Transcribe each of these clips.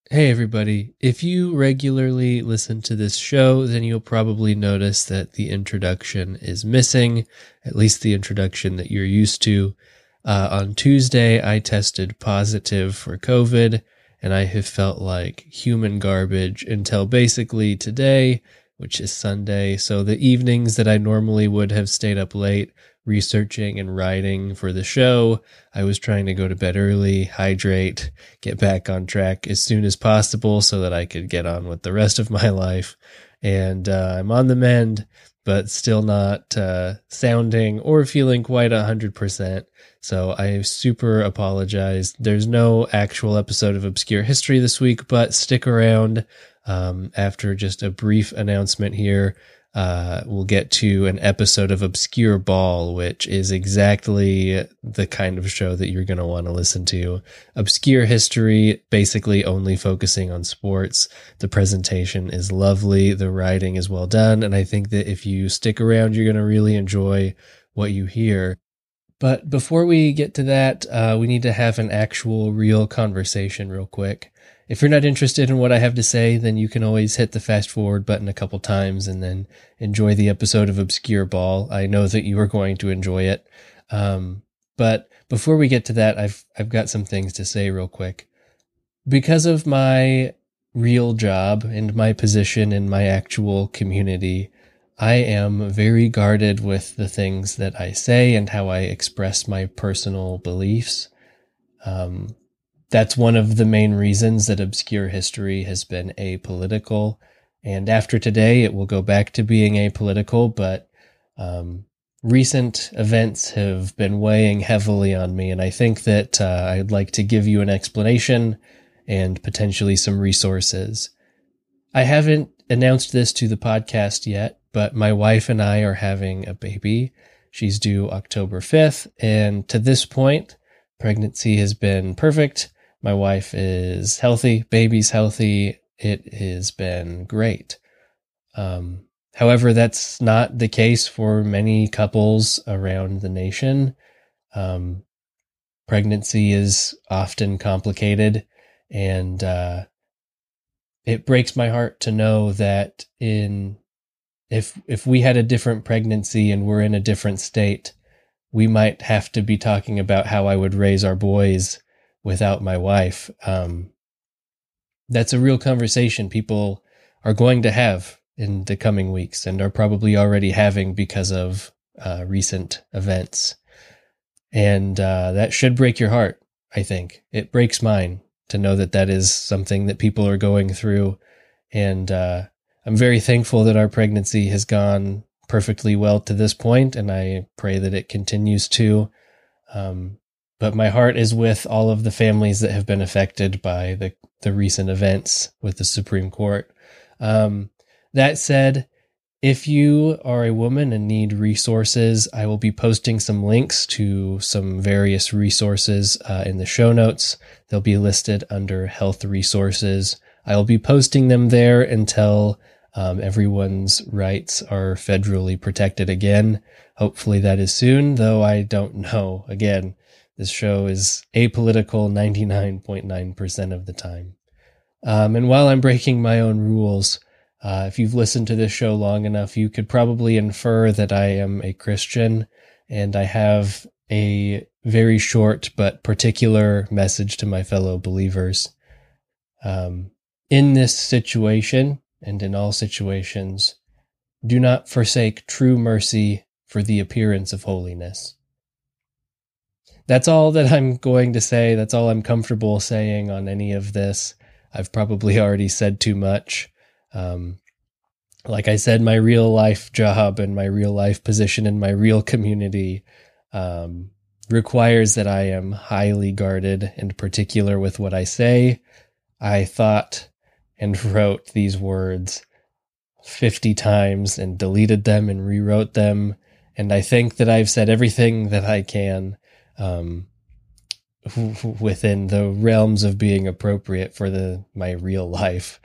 Hey everybody, if you regularly listen to this show, then you'll probably notice that the introduction is missing, at least the introduction that you're used to. On Tuesday, I tested positive for COVID, and I have felt like human garbage until basically today, which is Sunday. So the evenings that I normally would have stayed up late researching and writing for the show, I was trying to go to bed early, hydrate, get back on track as soon as possible so that I could get on with the rest of my life. And I'm on the mend, but still not sounding or feeling quite 100%. So I super apologize. There's no actual episode of Obscure History this week, but stick around after just a brief announcement here. We'll get to an episode of Obscure Ball, which is exactly the kind of show that you're going to want to listen to. Obscure History, basically only focusing on sports. The presentation is lovely. The writing is well done. And I think that if you stick around, you're going to really enjoy what you hear. But before we get to that, we need to have an actual real conversation real quick. If you're not interested in what I have to say, then you can always hit the fast forward button a couple times and then enjoy the episode of Obscure Ball. I know that you are going to enjoy it. But before we get to that, I've got some things to say real quick. Because of my real job and my position in my actual community, I am very guarded with the things that I say and how I express my personal beliefs. That's one of the main reasons that Obscure History has been apolitical. And after today, it will go back to being apolitical, but recent events have been weighing heavily on me. And I think that I'd like to give you an explanation and potentially some resources. I haven't announced this to the podcast yet, but my wife and I are having a baby. She's due October 5th. And to this point, pregnancy has been perfect. My wife is healthy, baby's healthy. It has been great. However, that's not the case for many couples around the nation. Pregnancy is often complicated, and it breaks my heart to know that if we had a different pregnancy and we're in a different state, we might have to be talking about how I would raise our boys without my wife. That's a real conversation people are going to have in the coming weeks and are probably already having because of recent events. And that should break your heart, I think. It breaks mine to know that that is something that people are going through. And I'm very thankful that our pregnancy has gone perfectly well to this point, and I pray that it continues to. But my heart is with all of the families that have been affected by the recent events with the Supreme Court. That said, if you are a woman and need resources, I will be posting some links to some various resources in the show notes. They'll be listed under health resources. I will be posting them there until everyone's rights are federally protected again. Hopefully that is soon, though I don't know. Again, this show is apolitical 99.9% of the time. And while I'm breaking my own rules, if you've listened to this show long enough, you could probably infer that I am a Christian, and I have a very short but particular message to my fellow believers. In this situation, and in all situations, do not forsake true mercy for the appearance of holiness. That's all that I'm going to say. That's all I'm comfortable saying on any of this. I've probably already said too much. Like I said, my real life job and my real life position in my real community requires that I am highly guarded and particular with what I say. I thought and wrote these words 50 times and deleted them and rewrote them. And I think that I've said everything that I can within the realms of being appropriate for my real life.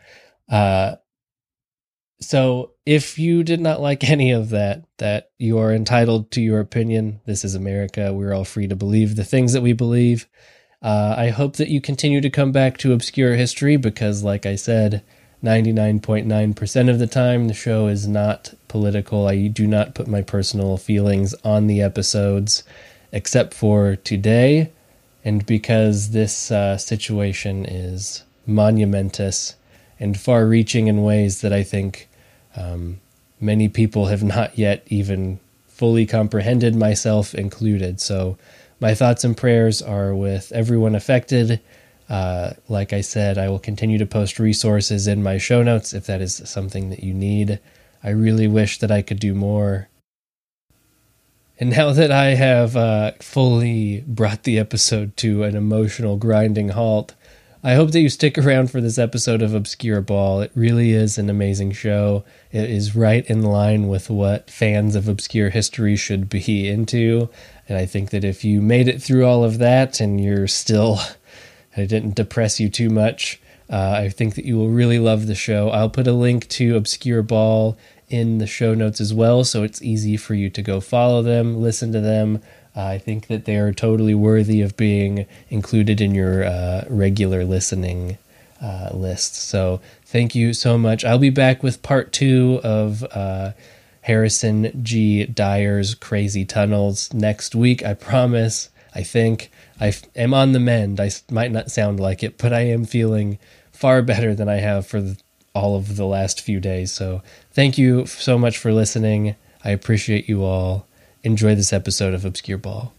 So if you did not like any of that you are entitled to your opinion. This is America. We're all free to believe the things that we believe. I hope that you continue to come back to Obscure History because, like I said, 99.9% of the time, the show is not political. I do not put my personal feelings on the episodes, except for today, and because this situation is monumentous and far-reaching in ways that I think many people have not yet even fully comprehended, myself included. So my thoughts and prayers are with everyone affected. Like I said, I will continue to post resources in my show notes if that is something that you need. I really wish that I could do more. And now that I have fully brought the episode to an emotional grinding halt, I hope that you stick around for this episode of Obscure Ball. It really is an amazing show. It is right in line with what fans of obscure history should be into. And I think that if you made it through all of that and you're still, it didn't depress you too much, I think that you will really love the show. I'll put a link to Obscure Ball in the show notes as well, so it's easy for you to go follow them, listen to them. I think that they are totally worthy of being included in your regular listening list. So thank you so much. I'll be back with part 2 of Harrison G. Dyer's Crazy Tunnels next week. I promise. I think I am on the mend. I might not sound like it, but I am feeling far better than I have for all of the last few days. So thank you so much for listening. I appreciate you all. Enjoy this episode of Obscure Ball.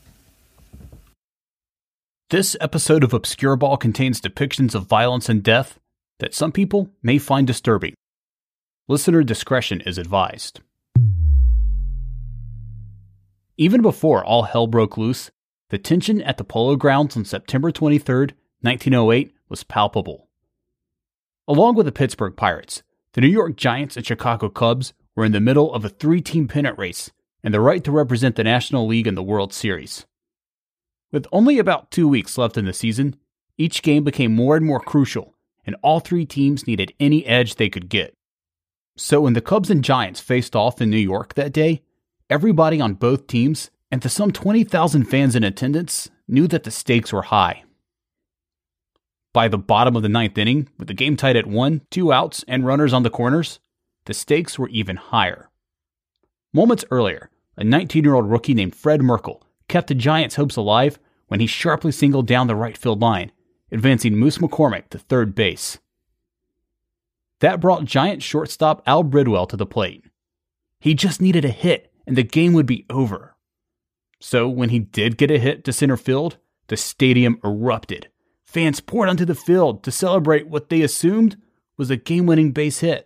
This episode of Obscure Ball contains depictions of violence and death that some people may find disturbing. Listener discretion is advised. Even before all hell broke loose, the tension at the Polo Grounds on September 23, 1908 was palpable. Along with the Pittsburgh Pirates, the New York Giants and Chicago Cubs were in the middle of a 3-team pennant race and the right to represent the National League in the World Series. With only about 2 weeks left in the season, each game became more and more crucial, and all 3 teams needed any edge they could get. So when the Cubs and Giants faced off in New York that day, everybody on both teams, and the some 20,000 fans in attendance, knew that the stakes were high. By the bottom of the 9th inning, with the game tied at 1, 2 outs, and runners on the corners, the stakes were even higher. Moments earlier, a 19-year-old rookie named Fred Merkle kept the Giants' hopes alive when he sharply singled down the right field line, advancing Moose McCormick to third base. That brought Giants shortstop Al Bridwell to the plate. He just needed a hit, and the game would be over. So when he did get a hit to center field, the stadium erupted. Fans poured onto the field to celebrate what they assumed was a game-winning base hit.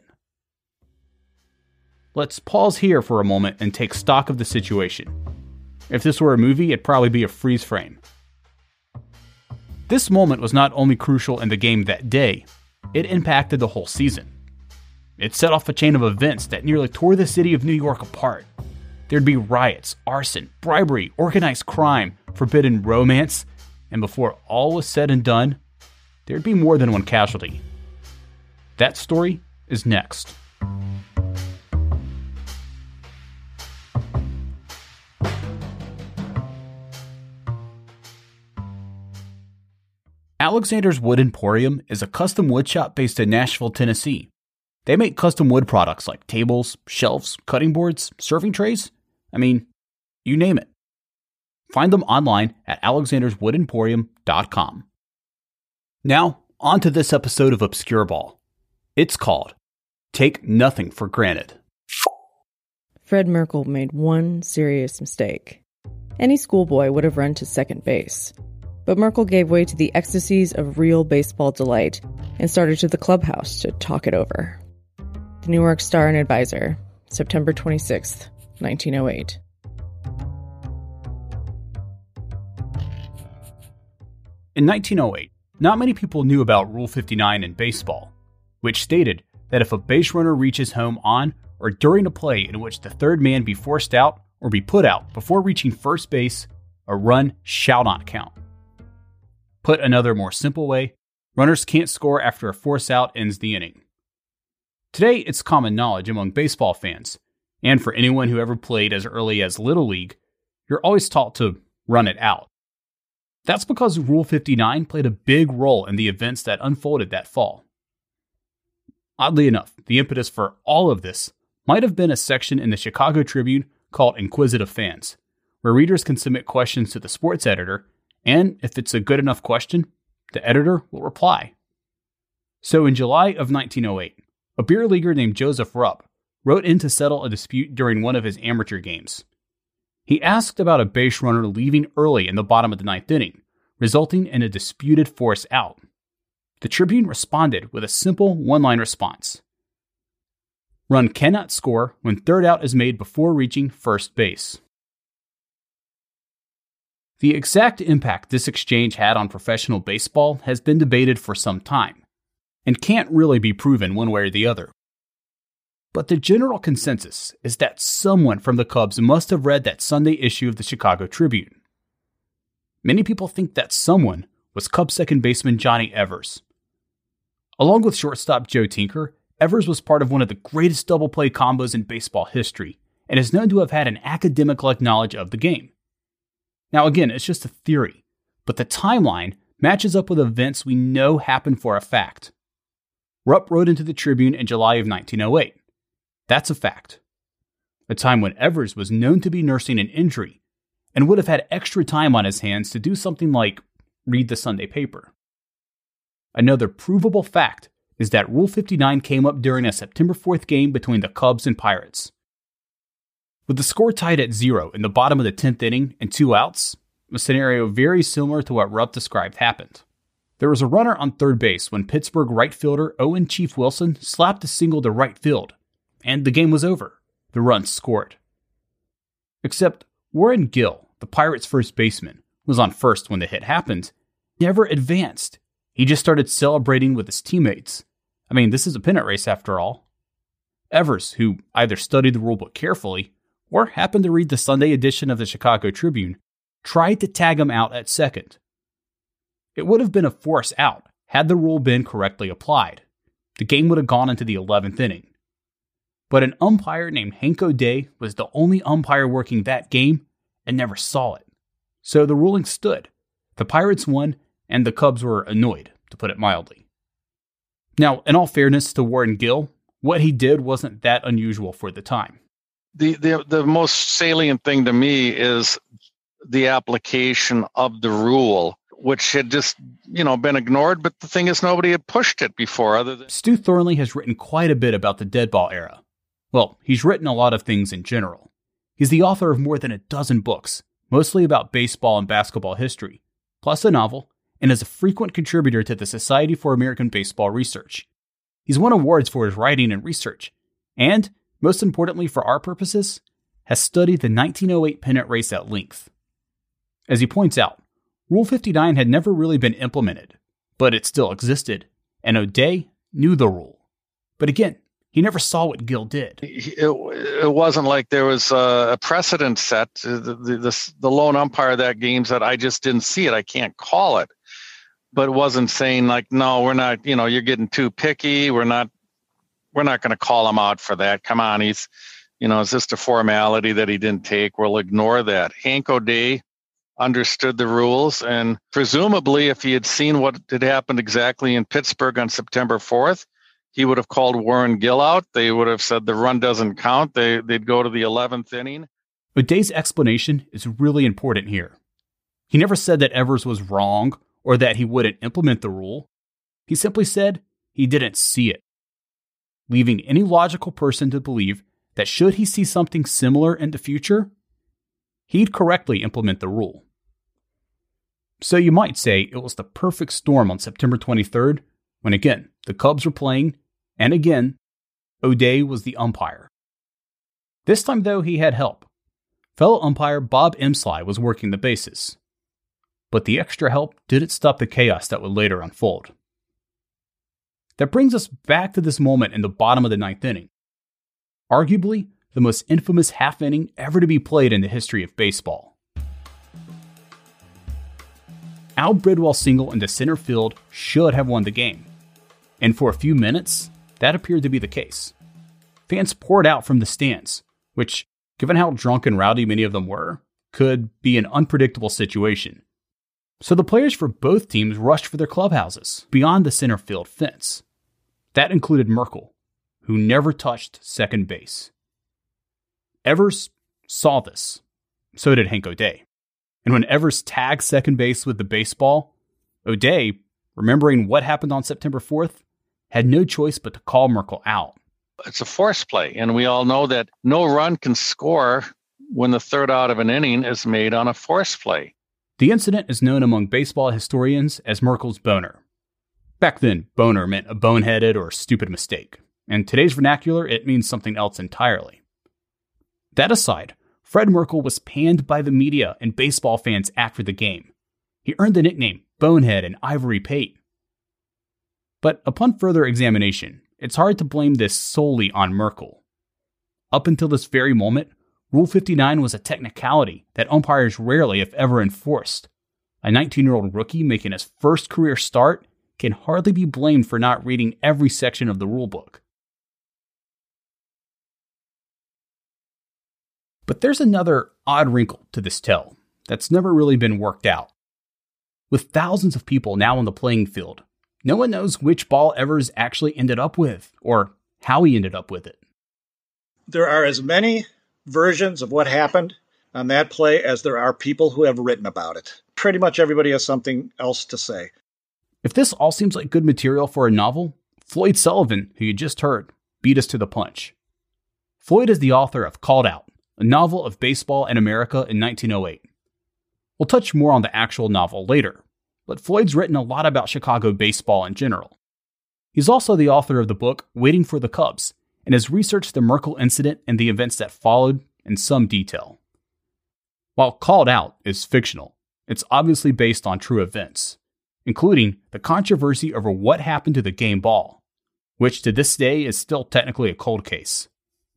Let's pause here for a moment and take stock of the situation. If this were a movie, it'd probably be a freeze frame. This moment was not only crucial in the game that day, it impacted the whole season. It set off a chain of events that nearly tore the city of New York apart. There'd be riots, arson, bribery, organized crime, forbidden romance, and before all was said and done, there'd be more than one casualty. That story is next. Alexander's Wood Emporium is a custom wood shop based in Nashville, Tennessee. They make custom wood products like tables, shelves, cutting boards, serving trays. I mean, you name it. Find them online at alexanderswoodemporium.com. Now, on to this episode of Obscure Ball. It's called Take Nothing for Granted. Fred Merkle made one serious mistake. Any schoolboy would have run to second base. But Merkle gave way to the ecstasies of real baseball delight and started to the clubhouse to talk it over. The New York Star and Advisor, September 26th, 1908. In 1908, not many people knew about Rule 59 in baseball, which stated that if a base runner reaches home on or during a play in which the third man be forced out or be put out before reaching first base, a run shall not count. Put another more simple way, runners can't score after a force out ends the inning. Today, it's common knowledge among baseball fans, and for anyone who ever played as early as Little League, you're always taught to run it out. That's because Rule 59 played a big role in the events that unfolded that fall. Oddly enough, the impetus for all of this might have been a section in the Chicago Tribune called Inquisitive Fans, where readers can submit questions to the sports editor, and if it's a good enough question, the editor will reply. So in July of 1908, a beer leaguer named Joseph Rupp wrote in to settle a dispute during one of his amateur games. He asked about a base runner leaving early in the bottom of the ninth inning, resulting in a disputed force out. The Tribune responded with a simple one-line response. Run cannot score when third out is made before reaching first base. The exact impact this exchange had on professional baseball has been debated for some time, and can't really be proven one way or the other. But the general consensus is that someone from the Cubs must have read that Sunday issue of the Chicago Tribune. Many people think that someone was Cubs second baseman Johnny Evers. Along with shortstop Joe Tinker, Evers was part of one of the greatest double play combos in baseball history, and is known to have had an academic-like knowledge of the game. Now again, it's just a theory, but the timeline matches up with events we know happened for a fact. Rupp wrote into the Tribune in July of 1908. That's a fact. A time when Evers was known to be nursing an injury, and would have had extra time on his hands to do something like read the Sunday paper. Another provable fact is that Rule 59 came up during a September 4th game between the Cubs and Pirates. With the score tied at 0 in the bottom of the 10th inning and 2 outs, a scenario very similar to what Rupp described happened. There was a runner on third base when Pittsburgh right fielder Owen Chief Wilson slapped a single to right field, and the game was over. The runs scored. Except Warren Gill, the Pirates' first baseman, was on first when the hit happened, never advanced. He just started celebrating with his teammates. I mean, this is a pennant race after all. Evers, who either studied the rulebook carefully or happened to read the Sunday edition of the Chicago Tribune, tried to tag him out at second. It would have been a force out had the rule been correctly applied. The game would have gone into the 11th inning. But an umpire named Hank O'Day was the only umpire working that game and never saw it. So the ruling stood. The Pirates won, and the Cubs were annoyed, to put it mildly. Now, in all fairness to Warren Gill, what he did wasn't that unusual for the time. The most salient thing to me is the application of the rule, which had just, been ignored, but the thing is nobody had pushed it before other than... Stu Thornley has written quite a bit about the dead ball era. Well, he's written a lot of things in general. He's the author of more than a dozen books, mostly about baseball and basketball history, plus a novel, and is a frequent contributor to the Society for American Baseball Research. He's won awards for his writing and research, and, most importantly for our purposes, has studied the 1908 pennant race at length. As he points out, Rule 59 had never really been implemented, but it still existed, and O'Day knew the rule. But again, he never saw what Gill did. It wasn't like there was a precedent set. The lone umpire of that game said, I just didn't see it. I can't call it. But it wasn't saying like, no, we're not, you're getting too picky. We're not going to call him out for that. Come on. It's just a formality that he didn't take. We'll ignore that. Hank O'Day understood the rules, and presumably if he had seen what had happened exactly in Pittsburgh on September 4th, he would have called Warren Gill out. They would have said the run doesn't count. They'd go to the 11th inning. O'Day's explanation is really important here. He never said that Evers was wrong or that he wouldn't implement the rule. He simply said he didn't see it, leaving any logical person to believe that should he see something similar in the future, he'd correctly implement the rule. So you might say it was the perfect storm on September 23rd, when again, the Cubs were playing, and again, O'Day was the umpire. This time though, he had help. Fellow umpire Bob Emslie was working the bases. But the extra help didn't stop the chaos that would later unfold. That brings us back to this moment in the bottom of the ninth inning. Arguably, the most infamous half inning ever to be played in the history of baseball. Al Bridwell's single into center field should have won the game. And for a few minutes, that appeared to be the case. Fans poured out from the stands, which, given how drunk and rowdy many of them were, could be an unpredictable situation. So the players for both teams rushed for their clubhouses beyond the center field fence. That included Merkle, who never touched second base. Evers saw this. So did Hank O'Day. And when Evers tagged second base with the baseball, O'Day, remembering what happened on September 4th, had no choice but to call Merkle out. It's a force play, and we all know that no run can score when the third out of an inning is made on a force play. The incident is known among baseball historians as Merkle's boner. Back then, boner meant a boneheaded or stupid mistake. In today's vernacular, it means something else entirely. That aside, Fred Merkle was panned by the media and baseball fans after the game. He earned the nickname Bonehead and Ivory Pate. But upon further examination, it's hard to blame this solely on Merkle. Up until this very moment, Rule 59 was a technicality that umpires rarely, if ever, enforced. A 19-year-old rookie making his first career start can hardly be blamed for not reading every section of the rulebook. But there's another odd wrinkle to this tale that's never really been worked out. With thousands of people now on the playing field, no one knows which ball Evers actually ended up with, or how he ended up with it. There are as many versions of what happened on that play as there are people who have written about it. Pretty much everybody has something else to say. If this all seems like good material for a novel, Floyd Sullivan, who you just heard, beat us to the punch. Floyd is the author of Called Out, a novel of baseball in America in 1908. We'll touch more on the actual novel later, but Floyd's written a lot about Chicago baseball in general. He's also the author of the book Waiting for the Cubs, and has researched the Merkle incident and the events that followed in some detail. While Called Out is fictional, it's obviously based on true events, including the controversy over what happened to the game ball, which to this day is still technically a cold case.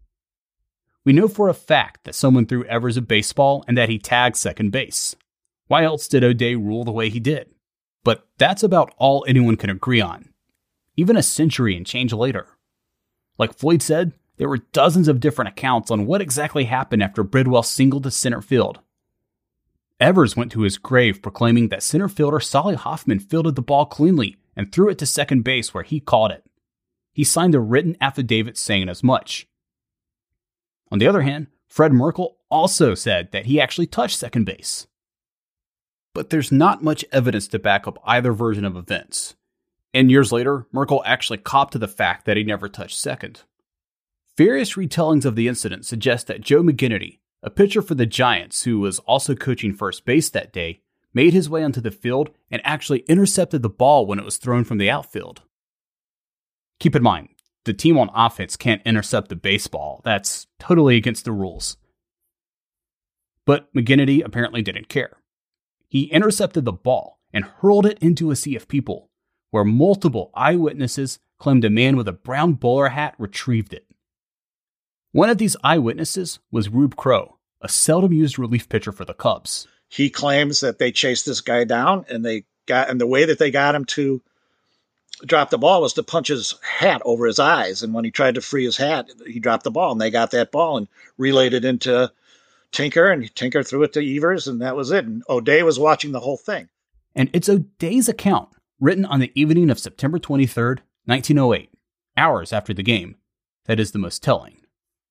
We know for a fact that someone threw Evers a baseball and that he tagged second base. Why else did O'Day rule the way he did? But that's about all anyone can agree on, even a century and change later. Like Floyd said, there were dozens of different accounts on what exactly happened after Bridwell singled to center field. Evers went to his grave proclaiming that center fielder Solly Hoffman fielded the ball cleanly and threw it to second base where he caught it. He signed a written affidavit saying as much. On the other hand, Fred Merkle also said that he actually touched second base. But there's not much evidence to back up either version of events. And years later, Merkle actually copped to the fact that he never touched second. Various retellings of the incident suggest that Joe McGinnity, a pitcher for the Giants who was also coaching first base that day, made his way onto the field and actually intercepted the ball when it was thrown from the outfield. Keep in mind, the team on offense can't intercept the baseball. That's totally against the rules. But McGinnity apparently didn't care. He intercepted the ball and hurled it into a sea of people, where multiple eyewitnesses claimed a man with a brown bowler hat retrieved it. One of these eyewitnesses was Rube Crow, a seldom-used relief pitcher for the Cubs. He claims that they chased this guy down, and the way that they got him to drop the ball was to punch his hat over his eyes. And when he tried to free his hat, he dropped the ball, and they got that ball and relayed it into Tinker, and Tinker threw it to Evers, and that was it. And O'Day was watching the whole thing. And it's O'Day's account, written on the evening of September 23rd, 1908, hours after the game, that is the most telling.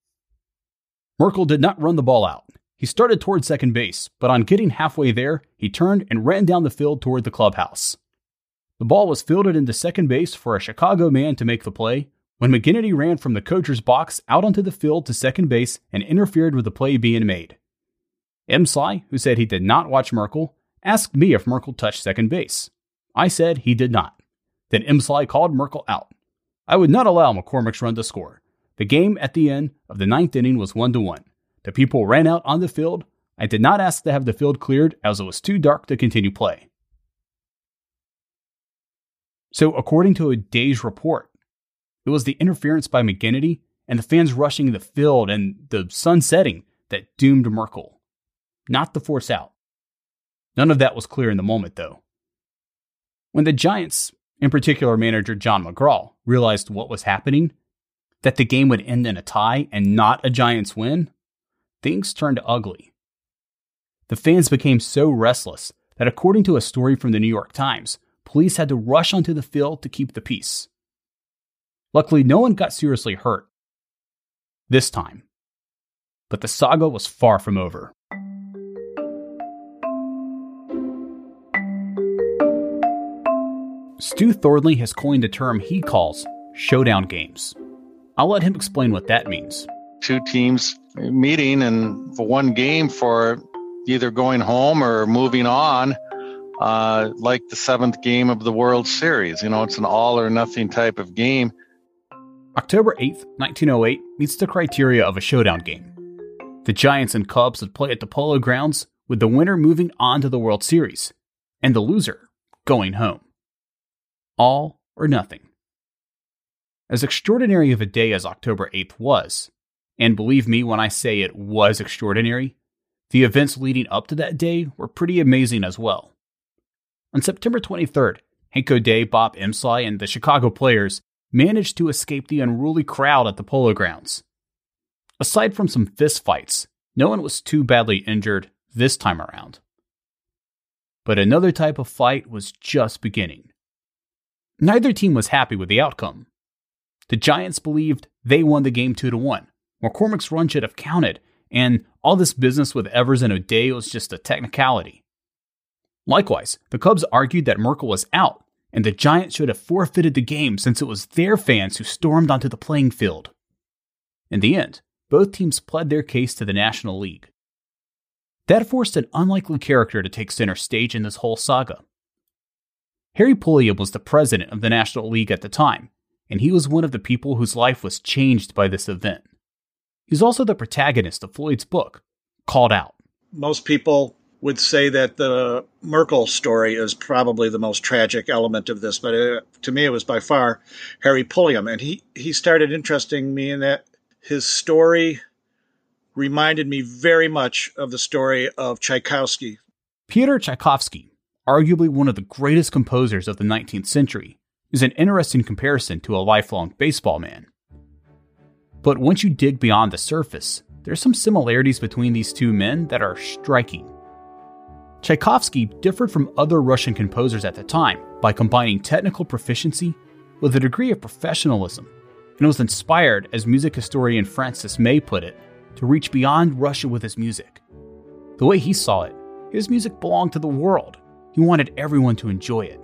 Merkle did not run the ball out. He started toward second base, but on getting halfway there, he turned and ran down the field toward the clubhouse. The ball was fielded into second base for a Chicago man to make the play, when McGinnity ran from the coacher's box out onto the field to second base and interfered with the play being made. M. Sly, who said he did not watch Merkle, asked me if Merkle touched second base. I said he did not. Then M. Sly called Merkle out. I would not allow McCormick's run to score. The game at the end of the ninth inning was 1-1. The people ran out on the field. I did not ask to have the field cleared as it was too dark to continue play. So according to O'Day's report, it was the interference by McGinnity and the fans rushing the field and the sun setting that doomed Merkle, not the force out. None of that was clear in the moment, though. When the Giants, in particular manager John McGraw, realized what was happening, that the game would end in a tie and not a Giants win, things turned ugly. The fans became so restless that according to a story from the New York Times, police had to rush onto the field to keep the peace. Luckily, no one got seriously hurt this time. But the saga was far from over. Stu Thordley has coined a term he calls showdown games. I'll let him explain what that means. Two teams meeting and for one game for either going home or moving on, like the seventh game of the World Series. It's an all or nothing type of game. October 8th, 1908 meets the criteria of a showdown game. The Giants and Cubs would play at the Polo Grounds, with the winner moving on to the World Series, and the loser going home. All or nothing. As extraordinary of a day as October 8th was, and believe me when I say it was extraordinary, the events leading up to that day were pretty amazing as well. On September 23rd, Hank O'Day, Bob Emslie, and the Chicago players managed to escape the unruly crowd at the Polo Grounds. Aside from some fistfights, no one was too badly injured this time around. But another type of fight was just beginning. Neither team was happy with the outcome. The Giants believed they won the game 2-1. McCormick's run should have counted, and all this business with Evers and O'Day was just a technicality. Likewise, the Cubs argued that Merkle was out, and the Giants should have forfeited the game since it was their fans who stormed onto the playing field. In the end, both teams pled their case to the National League. That forced an unlikely character to take center stage in this whole saga. Harry Pulliam was the president of the National League at the time, and he was one of the people whose life was changed by this event. He's also the protagonist of Floyd's book, Called Out. Most people would say that the Merkle story is probably the most tragic element of this, but to me it was by far Harry Pulliam. And he started interesting me in that his story reminded me very much of the story of Tchaikovsky. Pyotr Tchaikovsky, arguably one of the greatest composers of the 19th century, is an interesting comparison to a lifelong baseball man. But once you dig beyond the surface, there's some similarities between these two men that are striking. Tchaikovsky differed from other Russian composers at the time by combining technical proficiency with a degree of professionalism, and was inspired, as music historian Francis May put it, to reach beyond Russia with his music. The way he saw it, his music belonged to the world. He wanted everyone to enjoy it.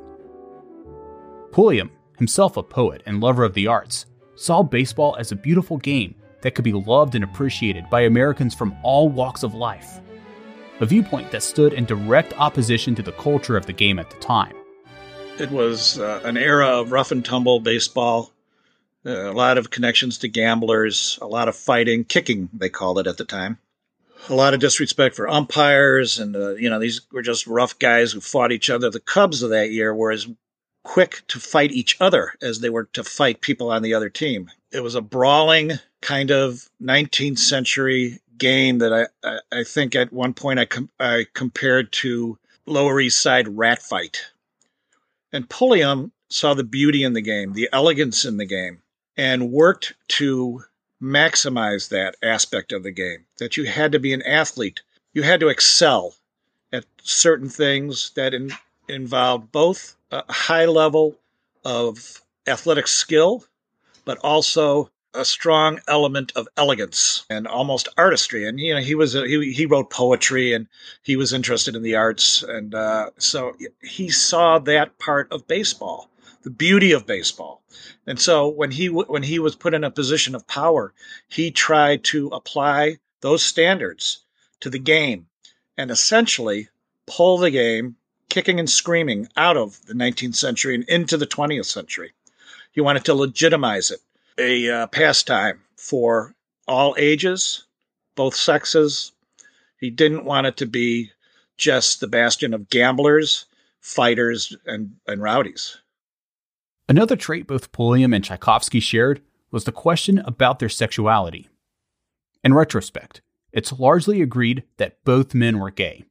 Pulliam, himself a poet and lover of the arts, saw baseball as a beautiful game that could be loved and appreciated by Americans from all walks of life, a viewpoint that stood in direct opposition to the culture of the game at the time. It was an era of rough and tumble baseball, a lot of connections to gamblers, a lot of fighting, kicking they called it at the time, a lot of disrespect for umpires, and these were just rough guys who fought each other. The Cubs of that year were as quick to fight each other as they were to fight people on the other team. It was a brawling kind of 19th century game that I think at one point I compared to Lower East Side rat fight. And Pulliam saw the beauty in the game, the elegance in the game, and worked to maximize that aspect of the game, that you had to be an athlete. You had to excel at certain things that involved both a high level of athletic skill, but also a strong element of elegance and almost artistry. And he wrote poetry, and he was interested in the arts, and so he saw that part of baseball, the beauty of baseball. And so when he was put in a position of power, he tried to apply those standards to the game and essentially pull the game kicking and screaming out of the 19th century and into the 20th century. He wanted to legitimize it, a pastime for all ages, both sexes. He didn't want it to be just the bastion of gamblers, fighters, and rowdies. Another trait both Pulliam and Tchaikovsky shared was the question about their sexuality. In retrospect, it's largely agreed that both men were gay.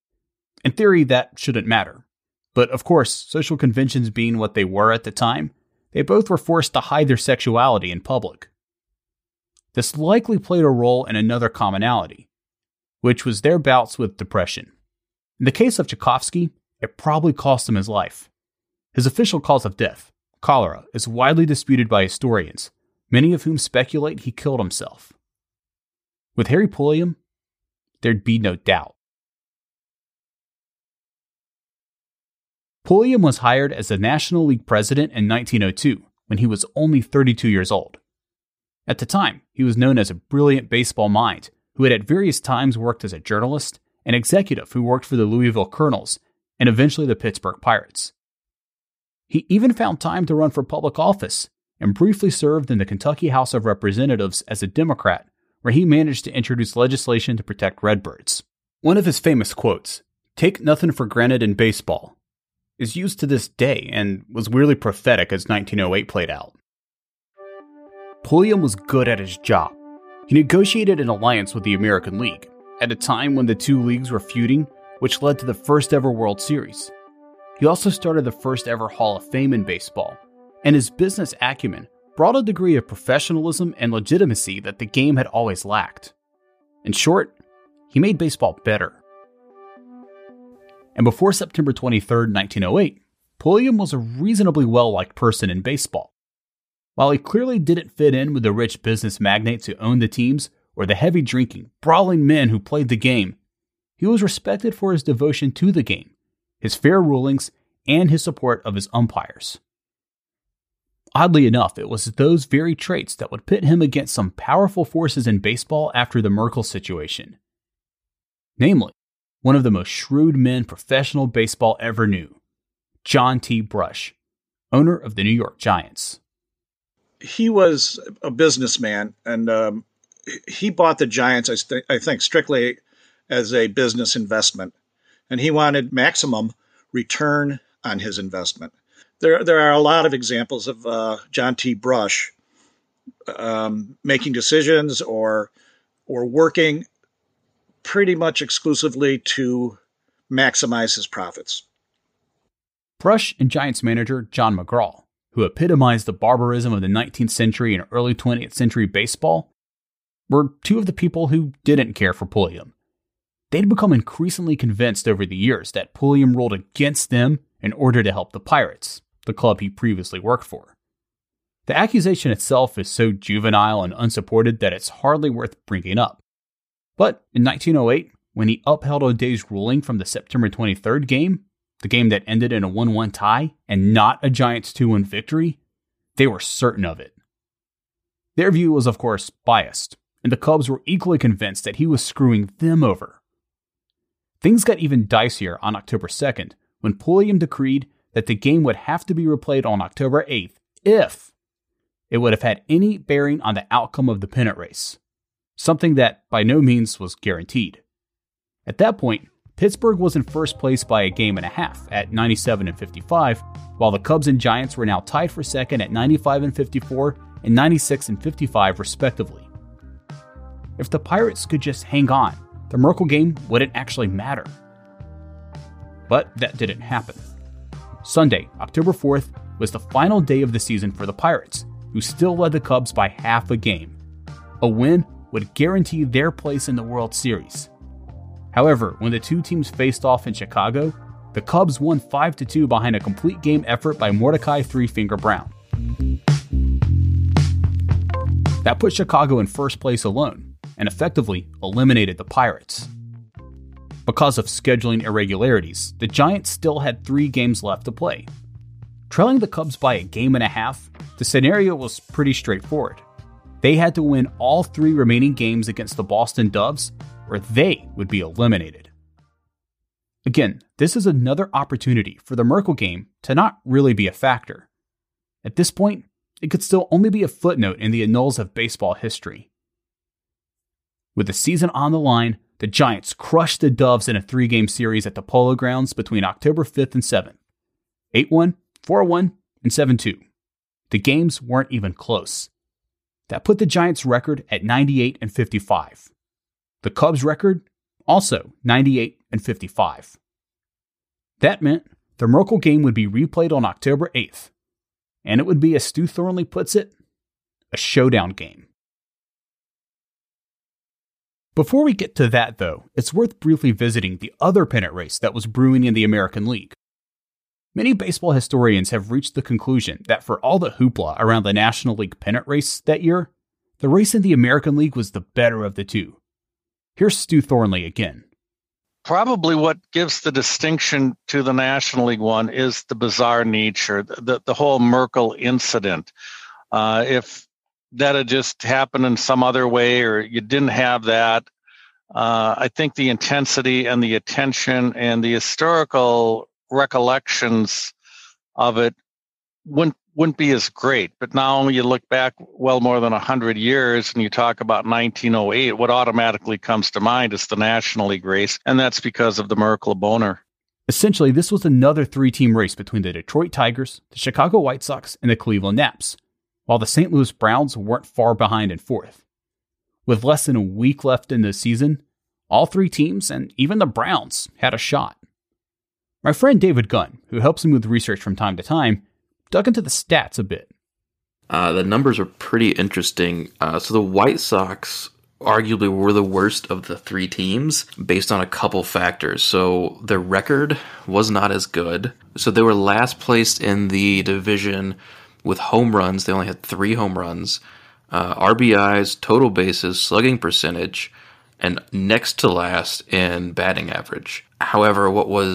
In theory, that shouldn't matter. But of course, social conventions being what they were at the time, they both were forced to hide their sexuality in public. This likely played a role in another commonality, which was their bouts with depression. In the case of Tchaikovsky, it probably cost him his life. His official cause of death, cholera, is widely disputed by historians, many of whom speculate he killed himself. With Harry Pulliam, there'd be no doubt. Pulliam was hired as the National League president in 1902 when he was only 32 years old. At the time, he was known as a brilliant baseball mind who had at various times worked as a journalist and executive who worked for the Louisville Colonels and eventually the Pittsburgh Pirates. He even found time to run for public office and briefly served in the Kentucky House of Representatives as a Democrat, where he managed to introduce legislation to protect redbirds. One of his famous quotes, "Take nothing for granted in baseball," is used to this day and was weirdly prophetic as 1908 played out. Pulliam was good at his job. He negotiated an alliance with the American League at a time when the two leagues were feuding, which led to the first ever World Series. He also started the first ever Hall of Fame in baseball, and his business acumen brought a degree of professionalism and legitimacy that the game had always lacked. In short, he made baseball better. And before September 23, 1908, Pulliam was a reasonably well-liked person in baseball. While he clearly didn't fit in with the rich business magnates who owned the teams or the heavy-drinking, brawling men who played the game, he was respected for his devotion to the game, his fair rulings, and his support of his umpires. Oddly enough, it was those very traits that would pit him against some powerful forces in baseball after the Merkel situation. Namely, one of the most shrewd men professional baseball ever knew, John T. Brush, owner of the New York Giants. He was a businessman, and he bought the Giants, I think, strictly as a business investment. And he wanted maximum return on his investment. There are a lot of examples of John T. Brush making decisions or working pretty much exclusively to maximize his profits. Brush and Giants manager John McGraw, who epitomized the barbarism of the 19th century and early 20th century baseball, were two of the people who didn't care for Pulliam. They'd become increasingly convinced over the years that Pulliam ruled against them in order to help the Pirates, the club he previously worked for. The accusation itself is so juvenile and unsupported that it's hardly worth bringing up. But in 1908, when he upheld O'Day's ruling from the September 23rd game, the game that ended in a 1-1 tie and not a Giants 2-1 victory, they were certain of it. Their view was, of course, biased, and the Cubs were equally convinced that he was screwing them over. Things got even dicier on October 2nd when Pulliam decreed that the game would have to be replayed on October 8th if it would have had any bearing on the outcome of the pennant race, something that by no means was guaranteed. At that point, Pittsburgh was in first place by a game and a half at 97-55, while the Cubs and Giants were now tied for second at 95-54 and 96-55 respectively. If the Pirates could just hang on, the Merkel game wouldn't actually matter. But that didn't happen. Sunday, October 4th, was the final day of the season for the Pirates, who still led the Cubs by half a game. A win would guarantee their place in the World Series. However, when the two teams faced off in Chicago, the Cubs won 5-2 behind a complete game effort by Mordecai Three-Finger Brown. That put Chicago in first place alone and effectively eliminated the Pirates. Because of scheduling irregularities, the Giants still had 3 games left to play. Trailing the Cubs by a game and a half, the scenario was pretty straightforward. They had to win all 3 remaining games against the Boston Doves, or they would be eliminated. Again, this is another opportunity for the Merkel game to not really be a factor. At this point, it could still only be a footnote in the annals of baseball history. With the season on the line, the Giants crushed the Doves in a 3-game series at the Polo Grounds between October 5th and 7th. 8-1, 4-1, and 7-2. The games weren't even close. That put the Giants' record at 98-55. The Cubs' record, also 98-55. That meant the Merkel game would be replayed on October 8th, and it would be, as Stu Thornley puts it, a showdown game. Before we get to that, though, it's worth briefly visiting the other pennant race that was brewing in the American League. Many baseball historians have reached the conclusion that for all the hoopla around the National League pennant race that year, the race in the American League was the better of the two. Here's Stu Thornley again. Probably what gives the distinction to the National League one is the bizarre nature, the whole Merkle incident. If that had just happened in some other way, or you didn't have that, I think the intensity and the attention and the historical recollections of it wouldn't be as great. But now you look back well more than 100 years and you talk about 1908, what automatically comes to mind is the National League race, and that's because of the Merkle-Boner. Essentially, this was another three-team race between the Detroit Tigers, the Chicago White Sox, and the Cleveland Naps, while the St. Louis Browns weren't far behind in fourth. With less than a week left in the season, all three teams, and even the Browns, had a shot. My friend David Gunn, who helps me with research from time to time, dug into the stats a bit. The numbers are pretty interesting. So the White Sox arguably were the worst of the three teams based on a couple factors. So their record was not as good. So they were last placed in the division with home runs. They only had 3 home runs. RBIs, total bases, slugging percentage, and next to last in batting average. However,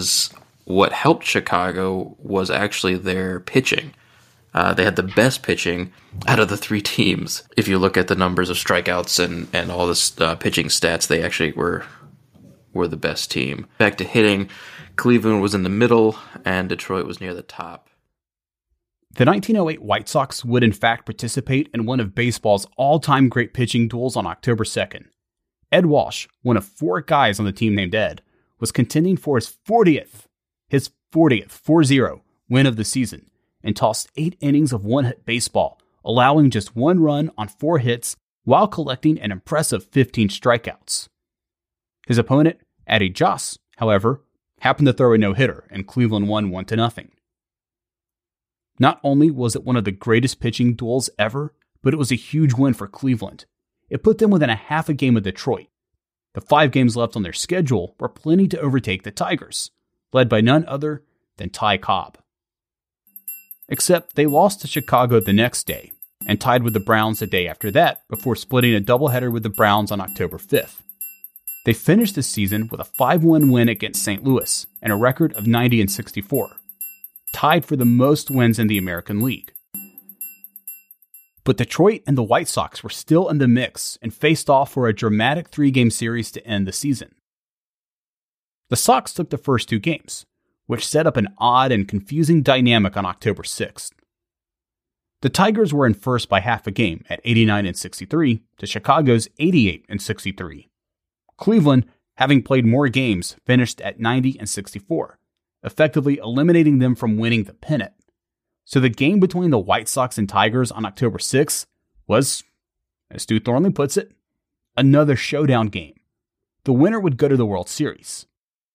what helped Chicago was actually their pitching. They had the best pitching out of the three teams. If you look at the numbers of strikeouts and all this pitching stats, they actually were the best team. Back to hitting, Cleveland was in the middle and Detroit was near the top. The 1908 White Sox would in fact participate in one of baseball's all-time great pitching duels on October 2nd. Ed Walsh, one of 4 guys on the team named Ed, was contending for his 40th 4-0 win of the season, and tossed 8 innings of one-hit baseball, allowing just 1 run on 4 hits while collecting an impressive 15 strikeouts. His opponent, Addie Joss, however, happened to throw a no-hitter, and Cleveland won 1-0. Not only was it one of the greatest pitching duels ever, but it was a huge win for Cleveland. It put them within a half a game of Detroit. The 5 games left on their schedule were plenty to overtake the Tigers, led by none other than Ty Cobb. Except they lost to Chicago the next day, and tied with the Browns the day after that before splitting a doubleheader with the Browns on October 5th. They finished the season with a 5-1 win against St. Louis and a record of 90-64, tied for the most wins in the American League. But Detroit and the White Sox were still in the mix and faced off for a dramatic 3-game series to end the season. The Sox took the first 2 games, which set up an odd and confusing dynamic on October 6th. The Tigers were in first by half a game at 89-63 to Chicago's 88-63. Cleveland, having played more games, finished at 90-64, effectively eliminating them from winning the pennant. So the game between the White Sox and Tigers on October 6th was, as Stu Thornley puts it, another showdown game. The winner would go to the World Series.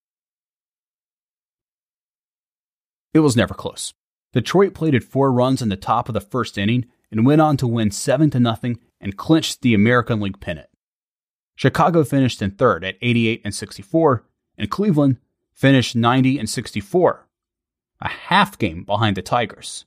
It was never close. Detroit plated 4 runs in the top of the first inning and went on to win 7-0 and clinched the American League pennant. Chicago finished in third at 88-64, and Cleveland finished 90-64, a half game behind the Tigers.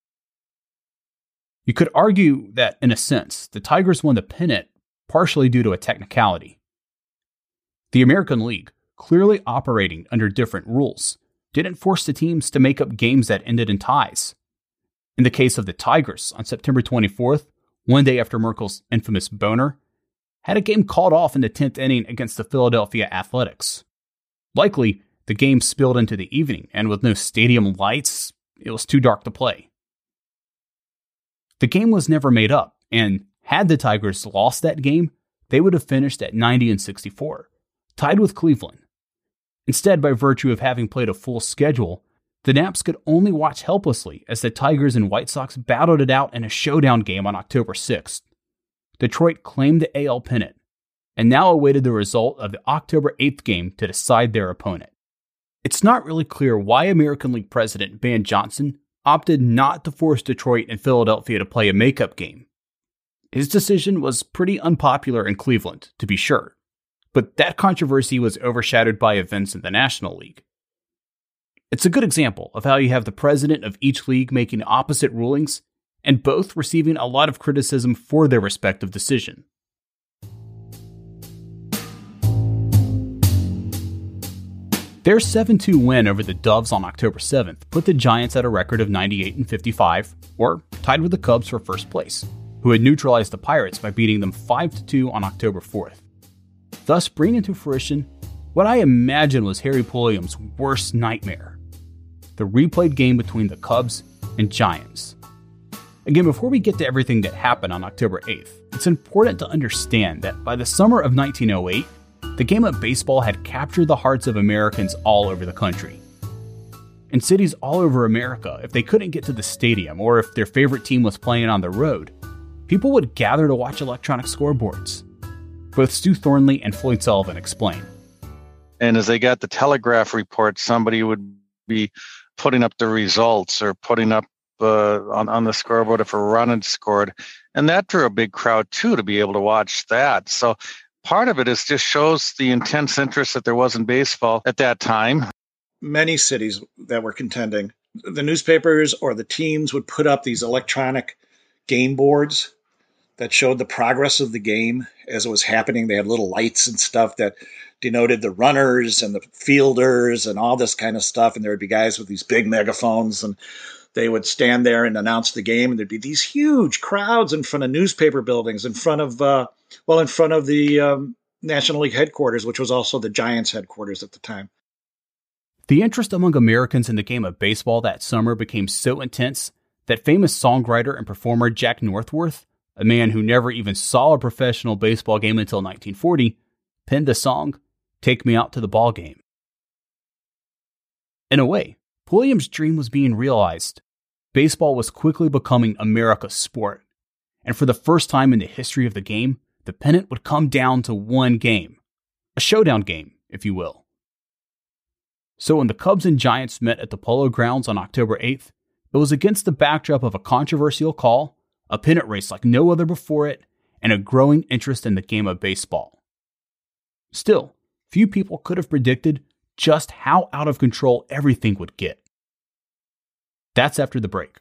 You could argue that, in a sense, the Tigers won the pennant partially due to a technicality. The American League, clearly operating under different rules, didn't force the teams to make up games that ended in ties. In the case of the Tigers, on September 24th, one day after Merkle's infamous boner, had a game called off in the 10th inning against the Philadelphia Athletics. Likely, the game spilled into the evening, and with no stadium lights, it was too dark to play. The game was never made up, and had the Tigers lost that game, they would have finished at 90-64, tied with Cleveland. Instead, by virtue of having played a full schedule, the Naps could only watch helplessly as the Tigers and White Sox battled it out in a showdown game on October 6th. Detroit claimed the AL pennant, and now awaited the result of the October 8th game to decide their opponent. It's not really clear why American League President Van Johnson opted not to force Detroit and Philadelphia to play a makeup game. His decision was pretty unpopular in Cleveland, to be sure, but that controversy was overshadowed by events in the National League. It's a good example of how you have the president of each league making opposite rulings and both receiving a lot of criticism for their respective decision. Their 7-2 win over the Doves on October 7th put the Giants at a record of 98-55, or tied with the Cubs for first place, who had neutralized the Pirates by beating them 5-2 on October 4th. Thus bringing to fruition what I imagine was Harry Pulliam's worst nightmare: the replayed game between the Cubs and Giants. Again, before we get to everything that happened on October 8th, it's important to understand that by the summer of 1908, the game of baseball had captured the hearts of Americans all over the country. In cities all over America, if they couldn't get to the stadium or if their favorite team was playing on the road, people would gather to watch electronic scoreboards. Both Stu Thornley and Floyd Sullivan explain. And as they got the telegraph report, somebody would be putting up the results or putting up on the scoreboard if a run had scored. And that drew a big crowd too, to be able to watch that. So part of it is just shows the intense interest that there was in baseball at that time. Many cities that were contending, the newspapers or the teams would put up these electronic game boards that showed the progress of the game as it was happening. They had little lights and stuff that denoted the runners and the fielders and all this kind of stuff. And there would be guys with these big megaphones, and they would stand there and announce the game. And there'd be these huge crowds in front of newspaper buildings, in front of the National League headquarters, which was also the Giants headquarters at the time. The interest among Americans in the game of baseball that summer became so intense that famous songwriter and performer Jack Northworth, a man who never even saw a professional baseball game until 1940, penned the song, "Take Me Out to the Ball Game." In a way, Pulliam's dream was being realized. Baseball was quickly becoming America's sport, and for the first time in the history of the game, the pennant would come down to one game. A showdown game, if you will. So when the Cubs and Giants met at the Polo Grounds on October 8th, it was against the backdrop of a controversial call, a pennant race like no other before it, and a growing interest in the game of baseball. Still, few people could have predicted just how out of control everything would get. That's after the break.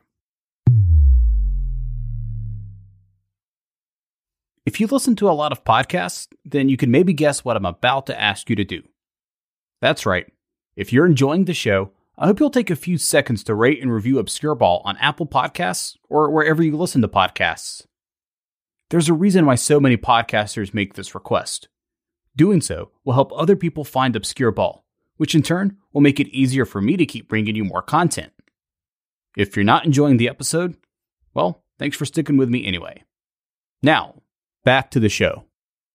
If you listen to a lot of podcasts, then you can maybe guess what I'm about to ask you to do. That's right. If you're enjoying the show, I hope you'll take a few seconds to rate and review Obscure Ball on Apple Podcasts or wherever you listen to podcasts. There's a reason why so many podcasters make this request. Doing so will help other people find Obscure Ball, which in turn will make it easier for me to keep bringing you more content. If you're not enjoying the episode, well, thanks for sticking with me anyway. Now, back to the show.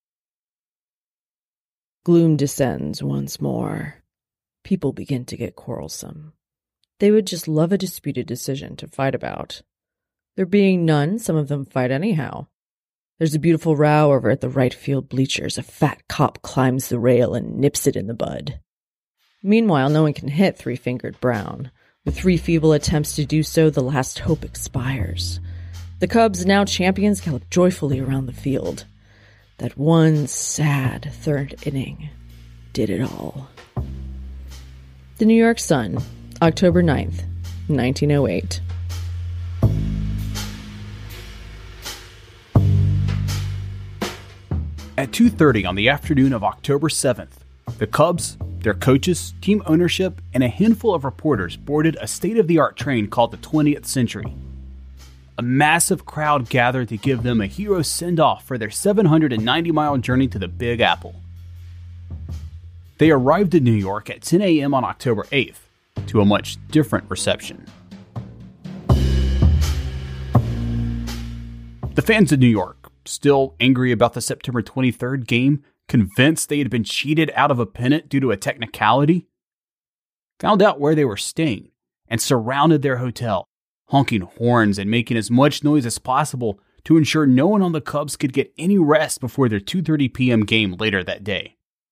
Gloom descends once more. People begin to get quarrelsome. They would just love a disputed decision to fight about. There being none, some of them fight anyhow. There's a beautiful row over at the right field bleachers. A fat cop climbs the rail and nips it in the bud. Meanwhile, no one can hit Three-Fingered Brown. With 3 feeble attempts to do so, the last hope expires. The Cubs, now champions, gallop joyfully around the field. That one sad third inning did it all. The New York Sun, October 9th, 1908. At 2:30 on the afternoon of October 7th, the Cubs, their coaches, team ownership, and a handful of reporters boarded a state-of-the-art train called the 20th Century. A massive crowd gathered to give them a hero send-off for their 790-mile journey to the Big Apple. They arrived in New York at 10 a.m. on October 8th to a much different reception. The fans of New York, still angry about the September 23rd game, convinced they had been cheated out of a pennant due to a technicality, found out where they were staying and surrounded their hotel, honking horns and making as much noise as possible to ensure no one on the Cubs could get any rest before their 2:30 p.m. game later that day.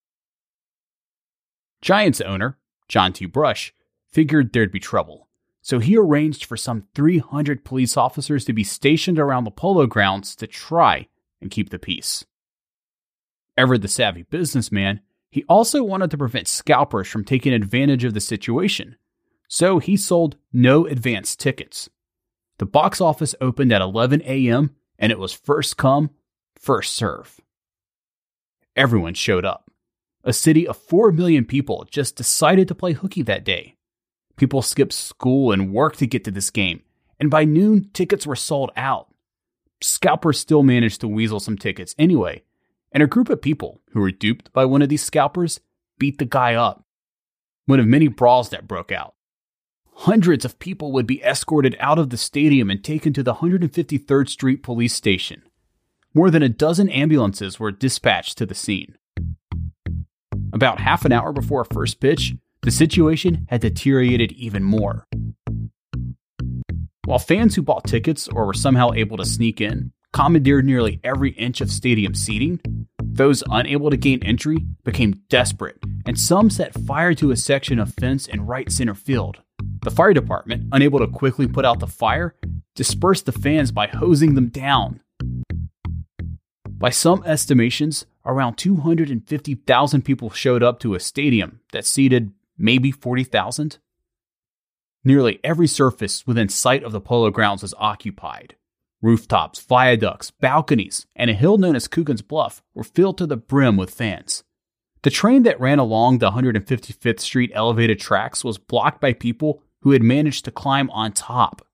Giants owner, John T. Brush, figured there'd be trouble, so he arranged for some 300 police officers to be stationed around the Polo Grounds to try and keep the peace. Ever the savvy businessman, he also wanted to prevent scalpers from taking advantage of the situation, so he sold no advance tickets. The box office opened at 11 a.m., and it was first come, first serve. Everyone showed up. A city of 4 million people just decided to play hooky that day. People skipped school and work to get to this game, and by noon, tickets were sold out. Scalpers still managed to weasel some tickets anyway, and a group of people who were duped by one of these scalpers beat the guy up. One of many brawls that broke out. Hundreds of people would be escorted out of the stadium and taken to the 153rd Street police station. More than a dozen ambulances were dispatched to the scene. About half an hour before first pitch, the situation had deteriorated even more. While fans who bought tickets or were somehow able to sneak in commandeered nearly every inch of stadium seating, those unable to gain entry became desperate, and some set fire to a section of fence in right center field. The fire department, unable to quickly put out the fire, dispersed the fans by hosing them down. By some estimations, around 250,000 people showed up to a stadium that seated maybe 40,000. Nearly every surface within sight of the Polo Grounds was occupied. Rooftops, viaducts, balconies, and a hill known as Coogan's Bluff were filled to the brim with fans. The train that ran along the 155th Street elevated tracks was blocked by people who had managed to climb on top.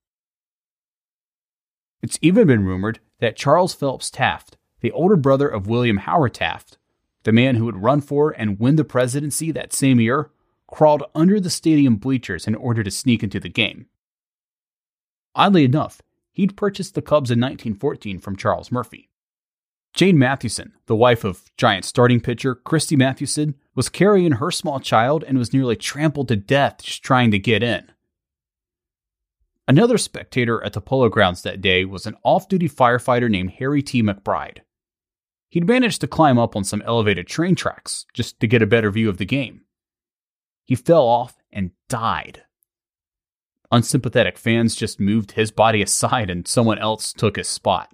It's even been rumored that Charles Phelps Taft, the older brother of William Howard Taft, the man who would run for and win the presidency that same year, crawled under the stadium bleachers in order to sneak into the game. Oddly enough, he'd purchased the Cubs in 1914 from Charles Murphy. Jane Mathewson, the wife of Giants starting pitcher Christy Mathewson, was carrying her small child and was nearly trampled to death just trying to get in. Another spectator at the Polo Grounds that day was an off-duty firefighter named Harry T. McBride. He'd managed to climb up on some elevated train tracks just to get a better view of the game. He fell off and died. Unsympathetic fans just moved his body aside and someone else took his spot.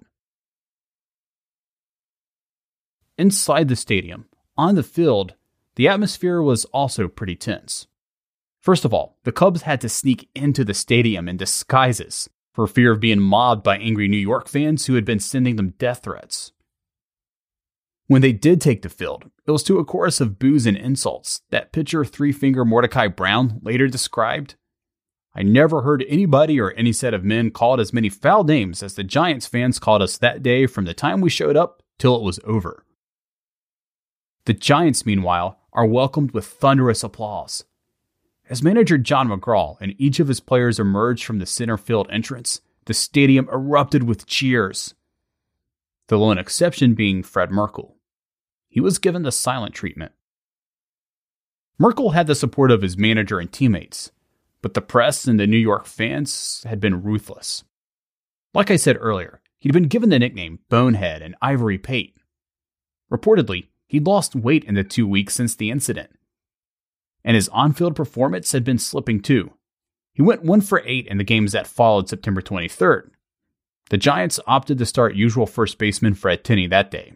Inside the stadium, on the field, the atmosphere was also pretty tense. First of all, the Cubs had to sneak into the stadium in disguises for fear of being mobbed by angry New York fans who had been sending them death threats. When they did take the field, it was to a chorus of boos and insults that pitcher Three-Finger Mordecai Brown later described. "I never heard anybody or any set of men called as many foul names as the Giants fans called us that day from the time we showed up till it was over." The Giants, meanwhile, are welcomed with thunderous applause. As manager John McGraw and each of his players emerged from the center field entrance, the stadium erupted with cheers. The lone exception being Fred Merkle. He was given the silent treatment. Merkle had the support of his manager and teammates, but the press and the New York fans had been ruthless. Like I said earlier, he'd been given the nickname Bonehead and Ivory Pate. Reportedly, he'd lost weight in the 2 weeks since the incident, and his on-field performance had been slipping too. He went 1 for 8 in the games that followed September 23rd. The Giants opted to start usual first baseman Fred Tenney that day.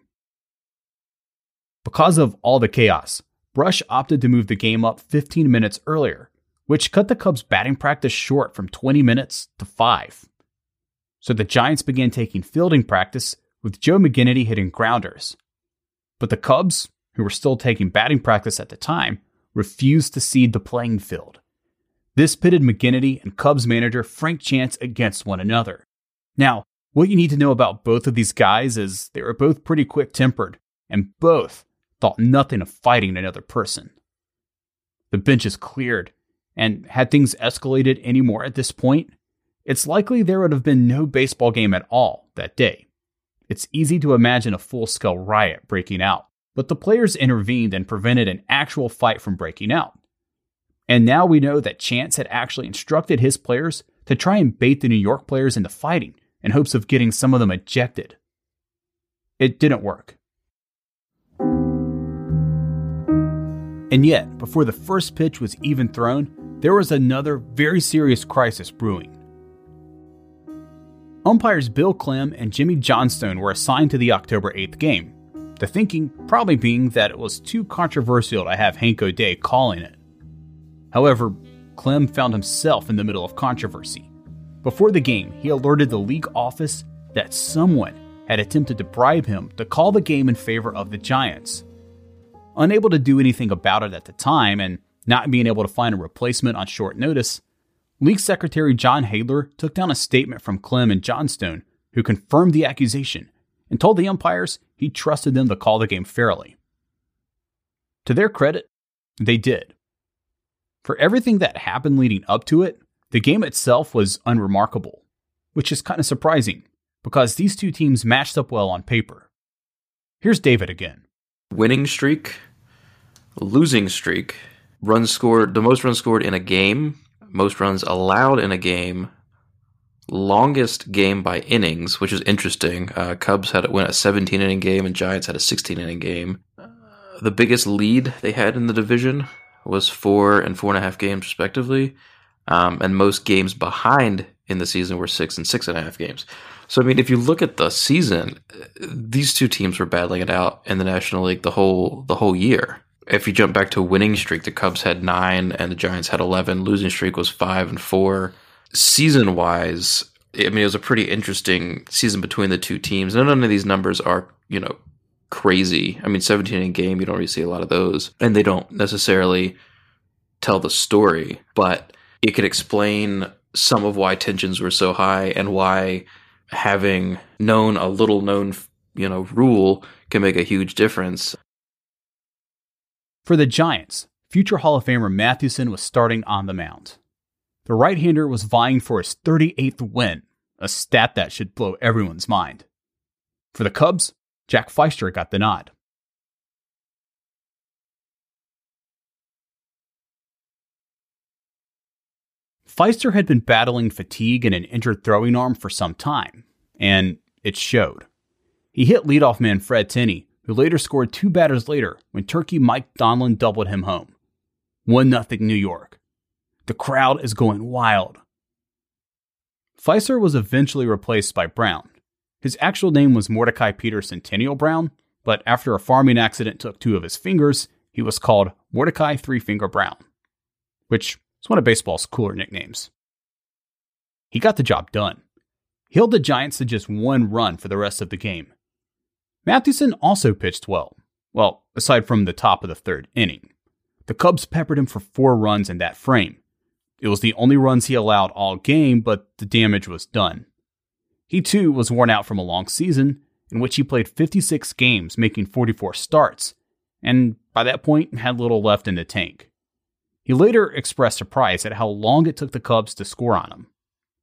Because of all the chaos, Brush opted to move the game up 15 minutes earlier, which cut the Cubs' batting practice short from 20 minutes to 5. So the Giants began taking fielding practice with Joe McGinnity hitting grounders. But the Cubs, who were still taking batting practice at the time, refused to cede the playing field. This pitted McGinnity and Cubs manager Frank Chance against one another. Now, what you need to know about both of these guys is they were both pretty quick-tempered, and both thought nothing of fighting another person. The benches cleared, and had things escalated any more at this point, it's likely there would have been no baseball game at all that day. It's easy to imagine a full-scale riot breaking out, but the players intervened and prevented an actual fight from breaking out. And now we know that Chance had actually instructed his players to try and bait the New York players into fighting in hopes of getting some of them ejected. It didn't work. And yet, before the first pitch was even thrown, there was another very serious crisis brewing. Umpires Bill Clem and Jimmy Johnstone were assigned to the October 8th game. The thinking probably being that it was too controversial to have Hank O'Day calling it. However, Clem found himself in the middle of controversy. Before the game, he alerted the league office that someone had attempted to bribe him to call the game in favor of the Giants. Unable to do anything about it at the time, and not being able to find a replacement on short notice, League Secretary John Haydler took down a statement from Clem and Johnstone, who confirmed the accusation and told the umpires he trusted them to call the game fairly. To their credit, they did. For everything that happened leading up to it, the game itself was unremarkable, which is kind of surprising because these two teams matched up well on paper. Here's David again. Winning streak, losing streak, runs scored, the most runs scored in a game, most runs allowed in a game, longest game by innings, which is interesting. Cubs had win a 17-inning game and Giants had a 16-inning game. The biggest lead they had in the division was 4 and 4.5 games respectively, and most games behind in the season were 6 and 6.5 games. So, I mean, if you look at the season, these two teams were battling it out in the National League the whole year. If you jump back to winning streak, the Cubs had 9 and the Giants had 11. Losing streak was 5 and 4. Season-wise, I mean, it was a pretty interesting season between the two teams. None of these numbers are, crazy. I mean, 17-inning game, you don't really see a lot of those. And they don't necessarily tell the story, but it could explain some of why tensions were so high and why having known a little known, rule can make a huge difference. For the Giants, future Hall of Famer Mathewson was starting on the mound. The right-hander was vying for his 38th win, a stat that should blow everyone's mind. For the Cubs, Jack Feister got the nod. Feister had been battling fatigue and an injured throwing arm for some time, and it showed. He hit leadoff man Fred Tenney, who later scored 2 batters later when Turkey Mike Donlin doubled him home. 1-0 New York. The crowd is going wild. Feister was eventually replaced by Brown. His actual name was Mordecai Peter Centennial Brown, but after a farming accident took 2 of his fingers, he was called Mordecai Three-Finger Brown, which is one of baseball's cooler nicknames. He got the job done. He held the Giants to just 1 run for the rest of the game. Mathewson also pitched well, aside from the top of the 3rd inning. The Cubs peppered him for 4 runs in that frame. It was the only runs he allowed all game, but the damage was done. He too was worn out from a long season, in which he played 56 games, making 44 starts, and by that point had little left in the tank. He later expressed surprise at how long it took the Cubs to score on him.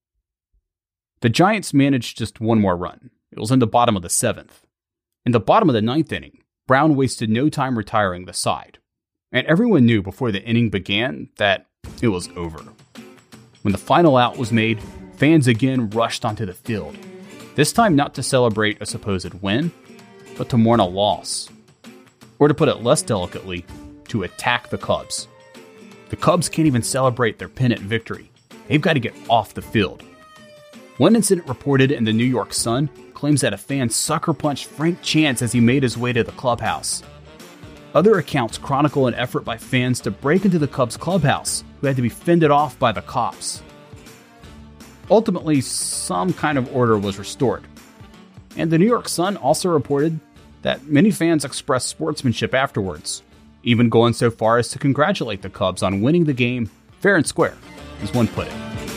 The Giants managed just 1 more run. It was in the bottom of the 7th. In the bottom of the 9th inning, Brown wasted no time retiring the side, and everyone knew before the inning began that it was over. When the final out was made, fans again rushed onto the field, this time not to celebrate a supposed win, but to mourn a loss. Or to put it less delicately, to attack the Cubs. The Cubs can't even celebrate their pennant victory. They've got to get off the field. One incident reported in the New York Sun claims that a fan sucker punched Frank Chance as he made his way to the clubhouse. Other accounts chronicle an effort by fans to break into the Cubs clubhouse, who had to be fended off by the cops. Ultimately, some kind of order was restored. And the New York Sun also reported that many fans expressed sportsmanship afterwards, even going so far as to congratulate the Cubs on winning the game fair and square, as one put it.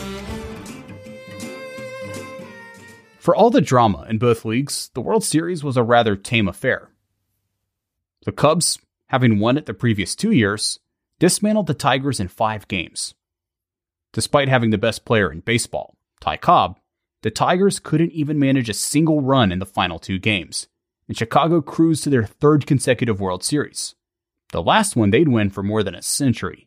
For all the drama in both leagues, the World Series was a rather tame affair. The Cubs, having won it the previous 2 years, dismantled the Tigers in 5 games. Despite having the best player in baseball, Ty Cobb, the Tigers couldn't even manage a single run in the final 2 games, and Chicago cruised to their 3rd consecutive World Series, the last one they'd win for more than a century.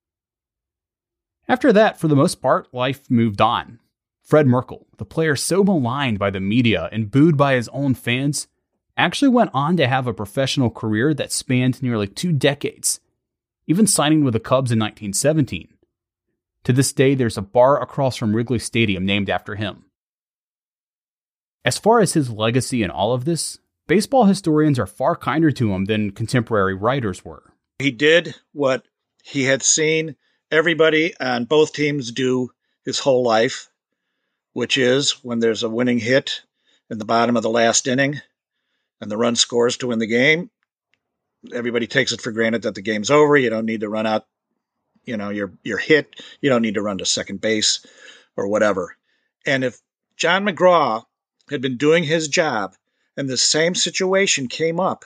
After that, for the most part, life moved on. Fred Merkle, the player so maligned by the media and booed by his own fans, actually went on to have a professional career that spanned nearly 2 decades, even signing with the Cubs in 1917. To this day, there's a bar across from Wrigley Stadium named after him. As far as his legacy in all of this, baseball historians are far kinder to him than contemporary writers were. He did what he had seen everybody on both teams do his whole life, which is when there's a winning hit in the bottom of the last inning and the run scores to win the game, everybody takes it for granted that the game's over. You don't need to run out, your hit. You don't need to run to second base or whatever. And if John McGraw had been doing his job and the same situation came up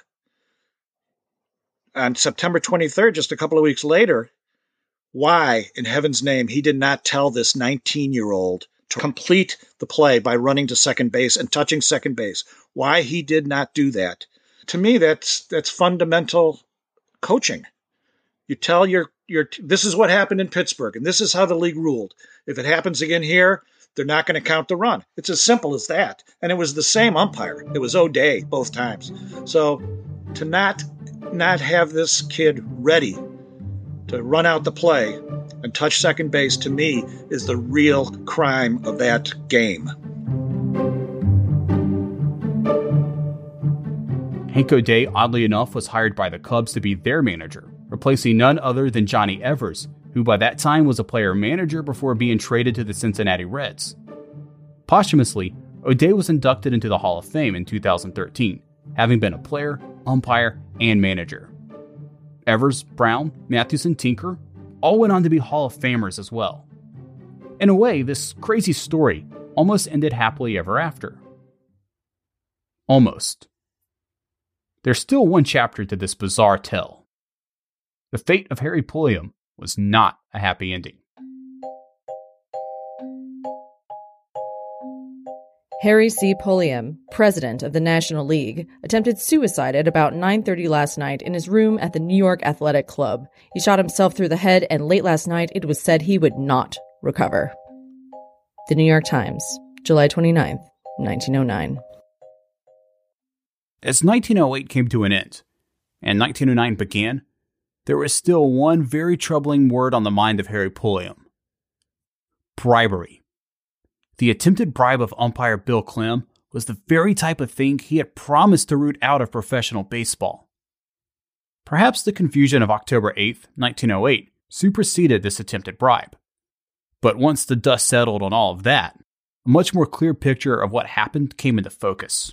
on September 23rd, just a couple of weeks later, why, in heaven's name, he did not tell this 19-year-old to complete the play by running to second base and touching second base. Why he did not do that. To me, that's fundamental coaching. You tell your this is what happened in Pittsburgh, and this is how the league ruled. If it happens again here, they're not going to count the run. It's as simple as that. And it was the same umpire. It was O'Day both times. So to not have this kid ready to run out the play and touch second base, to me, is the real crime of that game. Hank O'Day, oddly enough, was hired by the Cubs to be their manager, replacing none other than Johnny Evers, who by that time was a player-manager before being traded to the Cincinnati Reds. Posthumously, O'Day was inducted into the Hall of Fame in 2013, having been a player, umpire, and manager. Evers, Brown, Matthews, and Tinker all went on to be Hall of Famers as well. In a way, this crazy story almost ended happily ever after. Almost. There's still one chapter to this bizarre tale. The fate of Harry Pulliam was not a happy ending. Harry C. Pulliam, president of the National League, attempted suicide at about 9:30 last night in his room at the New York Athletic Club. He shot himself through the head, and late last night it was said he would not recover. The New York Times, July 29th, 1909. As 1908 came to an end, and 1909 began, there was still one very troubling word on the mind of Harry Pulliam. Bribery. The attempted bribe of umpire Bill Clem was the very type of thing he had promised to root out of professional baseball. Perhaps the confusion of October 8th, 1908 superseded this attempted bribe. But once the dust settled on all of that, a much more clear picture of what happened came into focus.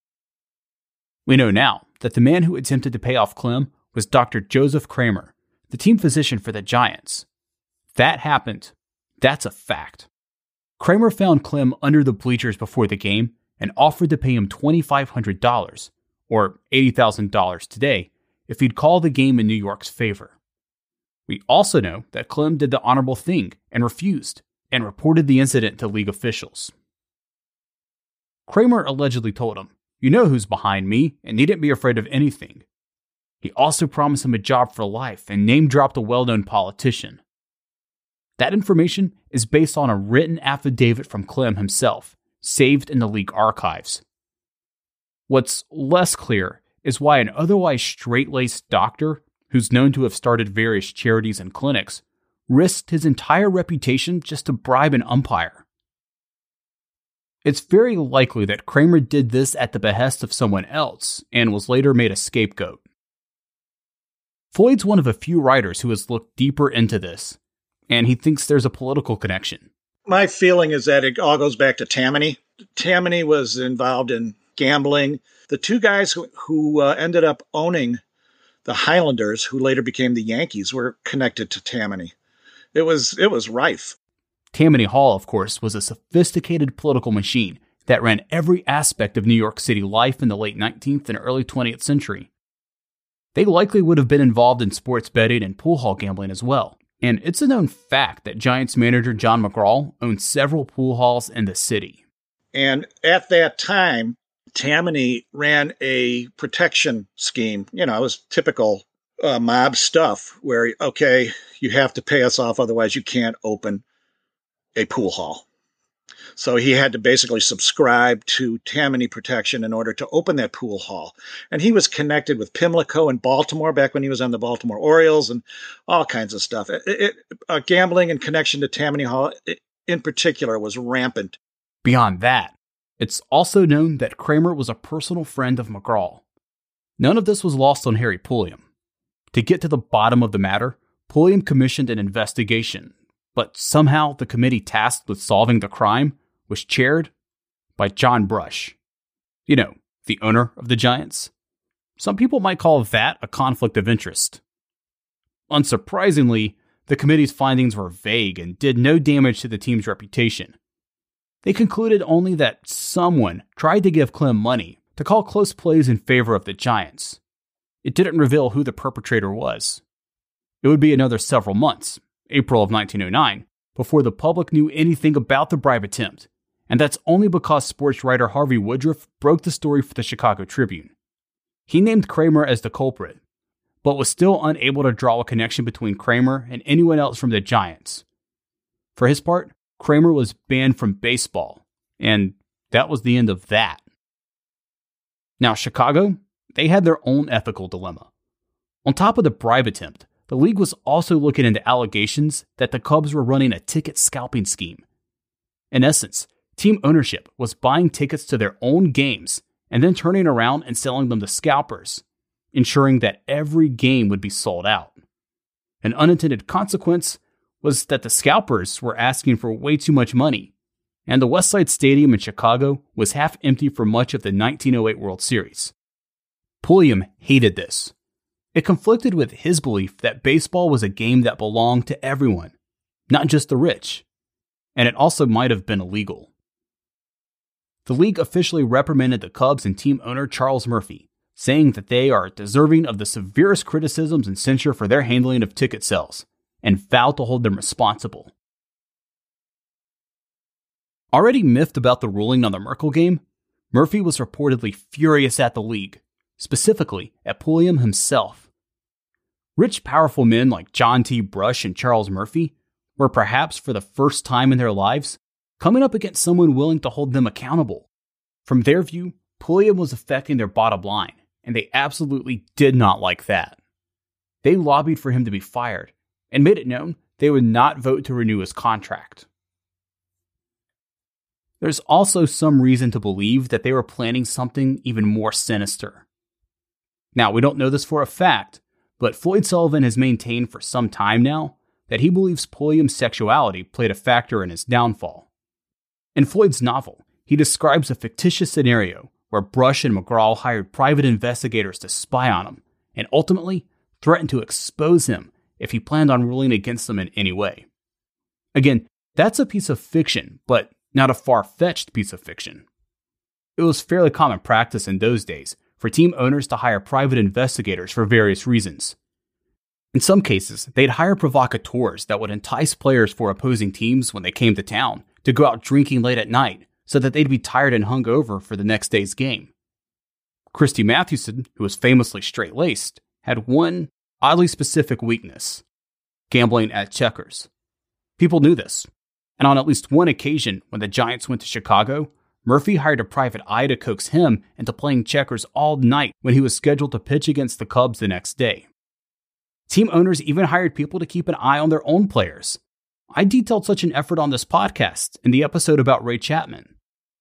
We know now that the man who attempted to pay off Clem was Dr. Joseph Kramer, the team physician for the Giants. That happened. That's a fact. Kramer found Clem under the bleachers before the game and offered to pay him $2,500, or $80,000 today, if he'd call the game in New York's favor. We also know that Clem did the honorable thing and refused, and reported the incident to league officials. Kramer allegedly told him, "You know who's behind me and needn't be afraid of anything." He also promised him a job for life and name-dropped a well-known politician. That information is based on a written affidavit from Clem himself, saved in the league archives. What's less clear is why an otherwise straight-laced doctor, who's known to have started various charities and clinics, risked his entire reputation just to bribe an umpire. It's very likely that Kramer did this at the behest of someone else and was later made a scapegoat. Floyd's one of a few writers who has looked deeper into this, and he thinks there's a political connection. My feeling is that it all goes back to Tammany. Tammany was involved in gambling. The two guys who ended up owning the Highlanders, who later became the Yankees, were connected to Tammany. It was rife. Tammany Hall, of course, was a sophisticated political machine that ran every aspect of New York City life in the late 19th and early 20th century. They likely would have been involved in sports betting and pool hall gambling as well. And it's a known fact that Giants manager John McGraw owned several pool halls in the city. And at that time, Tammany ran a protection scheme. It was typical mob stuff where, okay, you have to pay us off, otherwise you can't open a pool hall. So he had to basically subscribe to Tammany Protection in order to open that pool hall. And he was connected with Pimlico in Baltimore back when he was on the Baltimore Orioles and all kinds of stuff. Gambling in connection to Tammany Hall in particular was rampant. Beyond that, It's also known that Kramer was a personal friend of McGraw. None of this was lost on Harry Pulliam. To get to the bottom of the matter, Pulliam commissioned an investigation, but somehow the committee tasked with solving the crime was chaired by John Brush. You know, the owner of the Giants. Some people might call that a conflict of interest. Unsurprisingly, the committee's findings were vague and did no damage to the team's reputation. They concluded only that someone tried to give Clem money to call close plays in favor of the Giants. It didn't reveal who the perpetrator was. It would be another several months, April of 1909, before the public knew anything about the bribe attempt, and that's only because sports writer Harvey Woodruff broke the story for the Chicago Tribune. He named Kramer as the culprit, but was still unable to draw a connection between Kramer and anyone else from the Giants. For his part, Kramer was banned from baseball, and that was the end of that. Now, Chicago, they had their own ethical dilemma. On top of the bribe attempt, the league was also looking into allegations that the Cubs were running a ticket scalping scheme. In essence, team ownership was buying tickets to their own games and then turning around and selling them to scalpers, ensuring that every game would be sold out. An unintended consequence was that the scalpers were asking for way too much money, and the Westside Stadium in Chicago was half empty for much of the 1908 World Series. Pulliam hated this. It conflicted with his belief that baseball was a game that belonged to everyone, not just the rich, and it also might have been illegal. The league officially reprimanded the Cubs and team owner Charles Murphy, saying that they are deserving of the severest criticisms and censure for their handling of ticket sales, and vowed to hold them responsible. Already miffed about the ruling on the Merkle game, Murphy was reportedly furious at the league, specifically at Pulliam himself. Rich, powerful men like John T. Brush and Charles Murphy were perhaps for the first time in their lives coming up against someone willing to hold them accountable. From their view, Pulliam was affecting their bottom line, and they absolutely did not like that. They lobbied for him to be fired and made it known they would not vote to renew his contract. There's also some reason to believe that they were planning something even more sinister. Now, we don't know this for a fact, but Floyd Sullivan has maintained for some time now that he believes Pulliam's sexuality played a factor in his downfall. In Floyd's novel, he describes a fictitious scenario where Brush and McGraw hired private investigators to spy on him and ultimately threatened to expose him if he planned on ruling against them in any way. Again, that's a piece of fiction, but not a far-fetched piece of fiction. It was fairly common practice in those days for team owners to hire private investigators for various reasons. In some cases, they'd hire provocateurs that would entice players for opposing teams when they came to town to go out drinking late at night so that they'd be tired and hungover for the next day's game. Christy Mathewson, who was famously straight-laced, had one oddly specific weakness: gambling at checkers. People knew this, and on at least one occasion when the Giants went to Chicago, Murphy hired a private eye to coax him into playing checkers all night when he was scheduled to pitch against the Cubs the next day. Team owners even hired people to keep an eye on their own players. I detailed such an effort on this podcast in the episode about Ray Chapman.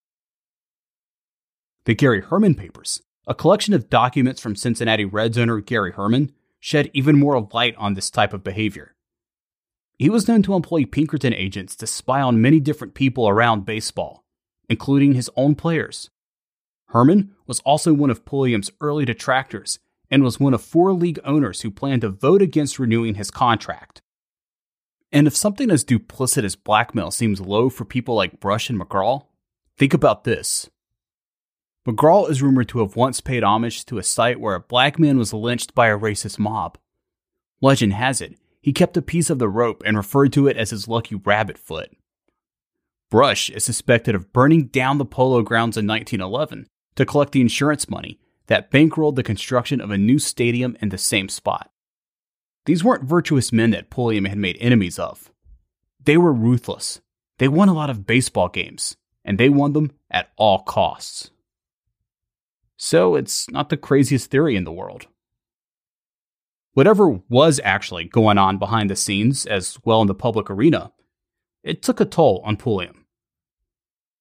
The Gary Herman Papers, a collection of documents from Cincinnati Reds owner Gary Herman, shed even more light on this type of behavior. He was known to employ Pinkerton agents to spy on many different people around baseball, including his own players. Herman was also one of Pulliam's early detractors and was one of 4 league owners who planned to vote against renewing his contract. And if something as duplicitous as blackmail seems low for people like Brush and McGraw, think about this. McGraw is rumored to have once paid homage to a site where a black man was lynched by a racist mob. Legend has it, he kept a piece of the rope and referred to it as his lucky rabbit foot. Brush is suspected of burning down the Polo Grounds in 1911 to collect the insurance money that bankrolled the construction of a new stadium in the same spot. These weren't virtuous men that Pulliam had made enemies of. They were ruthless. They won a lot of baseball games, and they won them at all costs. So it's not the craziest theory in the world. Whatever was actually going on behind the scenes as well in the public arena, it took a toll on Pulliam.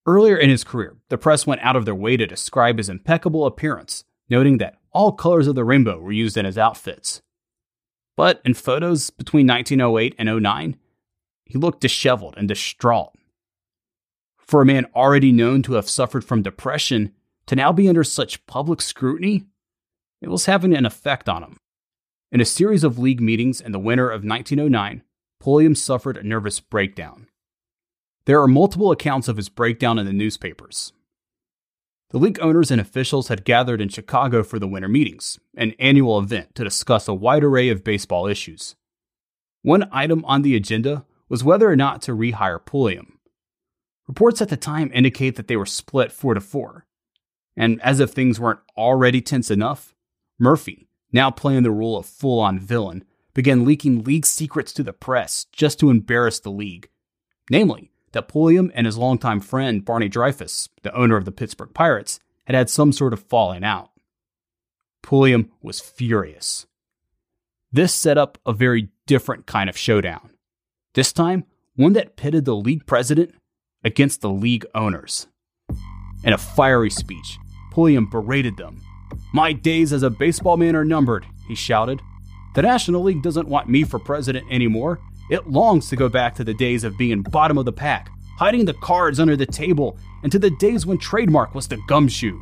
Earlier in his career, the press went out of their way to describe his impeccable appearance, noting that all colors of the rainbow were used in his outfits. But in photos between 1908 and 09, he looked disheveled and distraught. For a man already known to have suffered from depression to now be under such public scrutiny, it was having an effect on him. In a series of league meetings in the winter of 1909, Pulliam suffered a nervous breakdown. There are multiple accounts of his breakdown in the newspapers. The league owners and officials had gathered in Chicago for the winter meetings, an annual event to discuss a wide array of baseball issues. One item on the agenda was whether or not to rehire Pulliam. Reports at the time indicate that they were split 4-4. And as if things weren't already tense enough, Murphy, now playing the role of full-on villain, began leaking league secrets to the press just to embarrass the league. Namely, that Pulliam and his longtime friend Barney Dreyfuss, the owner of the Pittsburgh Pirates, had some sort of falling out. Pulliam was furious. This set up a very different kind of showdown. This time, one that pitted the league president against the league owners. In a fiery speech, Pulliam berated them. "My days as a baseball man are numbered," he shouted. "The National League doesn't want me for president anymore. It longs to go back to the days of being bottom of the pack, hiding the cards under the table, and to the days when trademark was the gumshoe."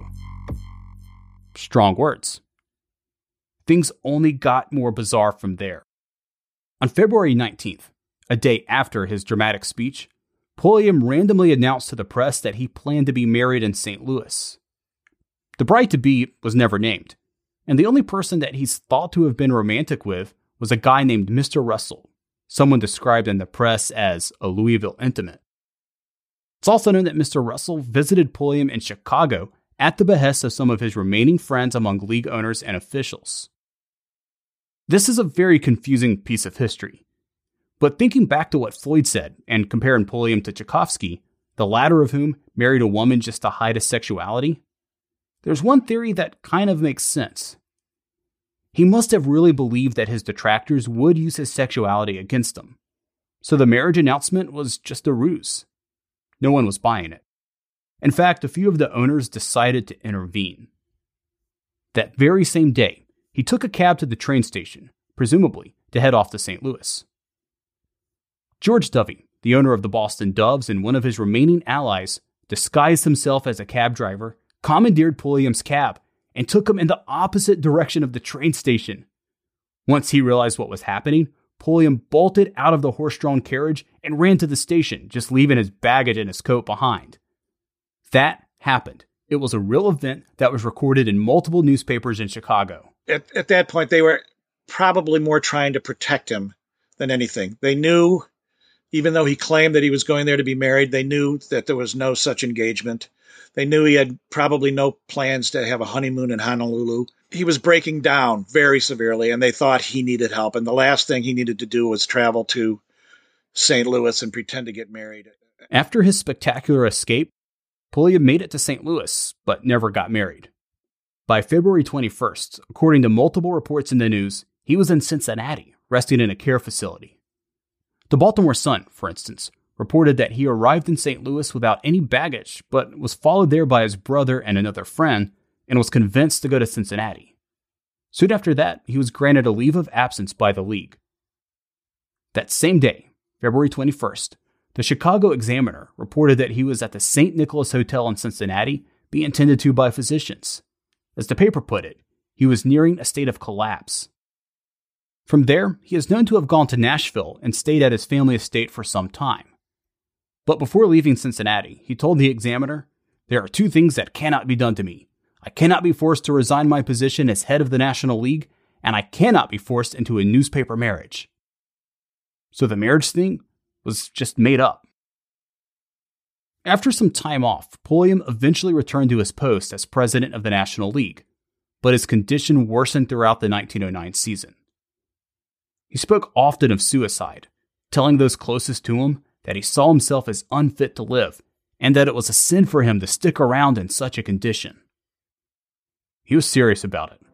Strong words. Things only got more bizarre from there. On February 19th, a day after his dramatic speech, Pulliam randomly announced to the press that he planned to be married in St. Louis. The bride-to-be was never named, and the only person that he's thought to have been romantic with was a guy named Mr. Russell, someone described in the press as a Louisville intimate. It's also known that Mr. Russell visited Pulliam in Chicago at the behest of some of his remaining friends among league owners and officials. This is a very confusing piece of history. But thinking back to what Floyd said and comparing Pulliam to Tchaikovsky, the latter of whom married a woman just to hide his sexuality, there's one theory that kind of makes sense. He must have really believed that his detractors would use his sexuality against him. So the marriage announcement was just a ruse. No one was buying it. In fact, a few of the owners decided to intervene. That very same day, he took a cab to the train station, presumably to head off to St. Louis. George Dovey, the owner of the Boston Doves and one of his remaining allies, disguised himself as a cab driver, commandeered Pulliam's cab, and took him in the opposite direction of the train station. Once he realized what was happening, Pulliam bolted out of the horse-drawn carriage and ran to the station, just leaving his baggage and his coat behind. That happened. It was a real event that was recorded in multiple newspapers in Chicago. At that point, they were probably more trying to protect him than anything. They knew, even though he claimed that he was going there to be married, they knew that there was no such engagement. They knew he had probably no plans to have a honeymoon in Honolulu. He was breaking down very severely, and they thought he needed help. And the last thing he needed to do was travel to St. Louis and pretend to get married. After his spectacular escape, Pulliam made it to St. Louis, but never got married. By February 21st, according to multiple reports in the news, he was in Cincinnati, resting in a care facility. The Baltimore Sun, for instance, reported that he arrived in St. Louis without any baggage, but was followed there by his brother and another friend, and was convinced to go to Cincinnati. Soon after that, he was granted a leave of absence by the league. That same day, February 21st, the Chicago Examiner reported that he was at the St. Nicholas Hotel in Cincinnati being tended to by physicians. As the paper put it, he was nearing a state of collapse. From there, he is known to have gone to Nashville and stayed at his family estate for some time. But before leaving Cincinnati, he told the Examiner, "There are two things that cannot be done to me. I cannot be forced to resign my position as head of the National League, and I cannot be forced into a newspaper marriage." So the marriage thing was just made up. After some time off, Pulliam eventually returned to his post as president of the National League, but his condition worsened throughout the 1909 season. He spoke often of suicide, telling those closest to him that he saw himself as unfit to live and that it was a sin for him to stick around in such a condition. He was serious about it.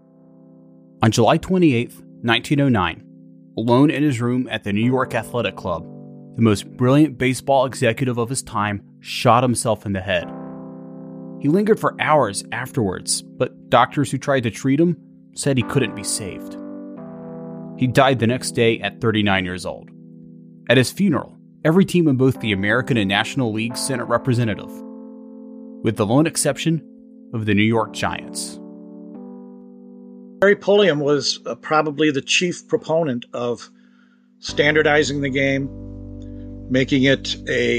On July 28, 1909, alone in his room at the New York Athletic Club, the most brilliant baseball executive of his time, shot himself in the head. He lingered for hours afterwards, but doctors who tried to treat him said he couldn't be saved. He died the next day at 39 years old. At his funeral, every team in both the American and National Leagues sent a representative, with the lone exception of the New York Giants. Barry Pulliam was probably the chief proponent of standardizing the game, making it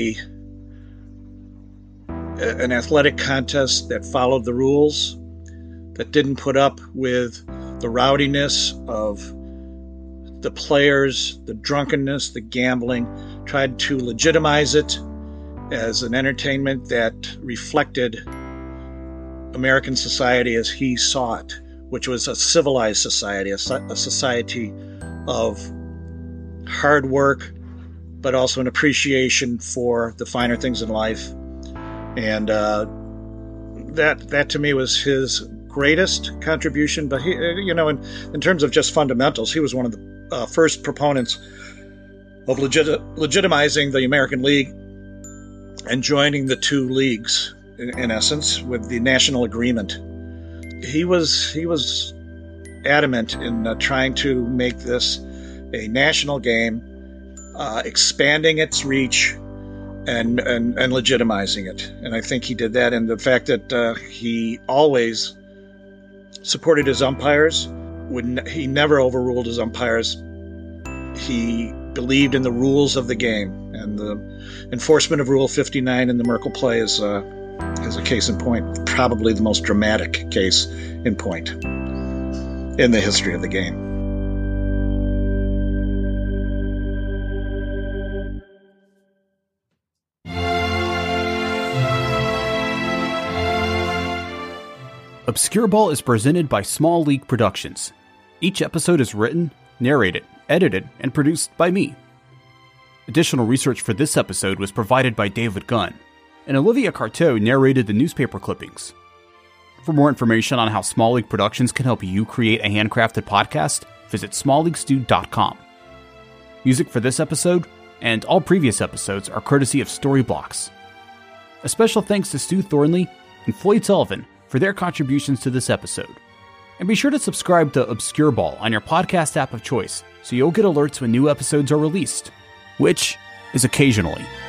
an athletic contest that followed the rules, that didn't put up with the rowdiness of the players, the drunkenness, the gambling, tried to legitimize it as an entertainment that reflected American society as he saw it, which was a civilized society, a society of hard work, but also an appreciation for the finer things in life. And that to me was his greatest contribution. But he, in terms of just fundamentals, he was one of the first proponents of legitimizing the American League and joining the two leagues, in essence, with the national agreement. He was adamant in trying to make this a national game, expanding its reach and legitimizing it. And I think he did that in the fact that he always supported his umpires. He never overruled his umpires. He believed in the rules of the game, and the enforcement of Rule 59 in the Merkle play is a case in point, probably the most dramatic case in point in the history of the game. Obscure Ball is presented by Small League Productions. Each episode is written, narrated, edited, and produced by me. Additional research for this episode was provided by David Gunn, and Olivia Carteau narrated the newspaper clippings. For more information on how Small League Productions can help you create a handcrafted podcast, visit smallleaguestu.com. Music for this episode and all previous episodes are courtesy of Storyblocks. A special thanks to Stu Thornley and Floyd Sullivan for their contributions to this episode. And be sure to subscribe to Obscure Ball on your podcast app of choice so you'll get alerts when new episodes are released, which is occasionally.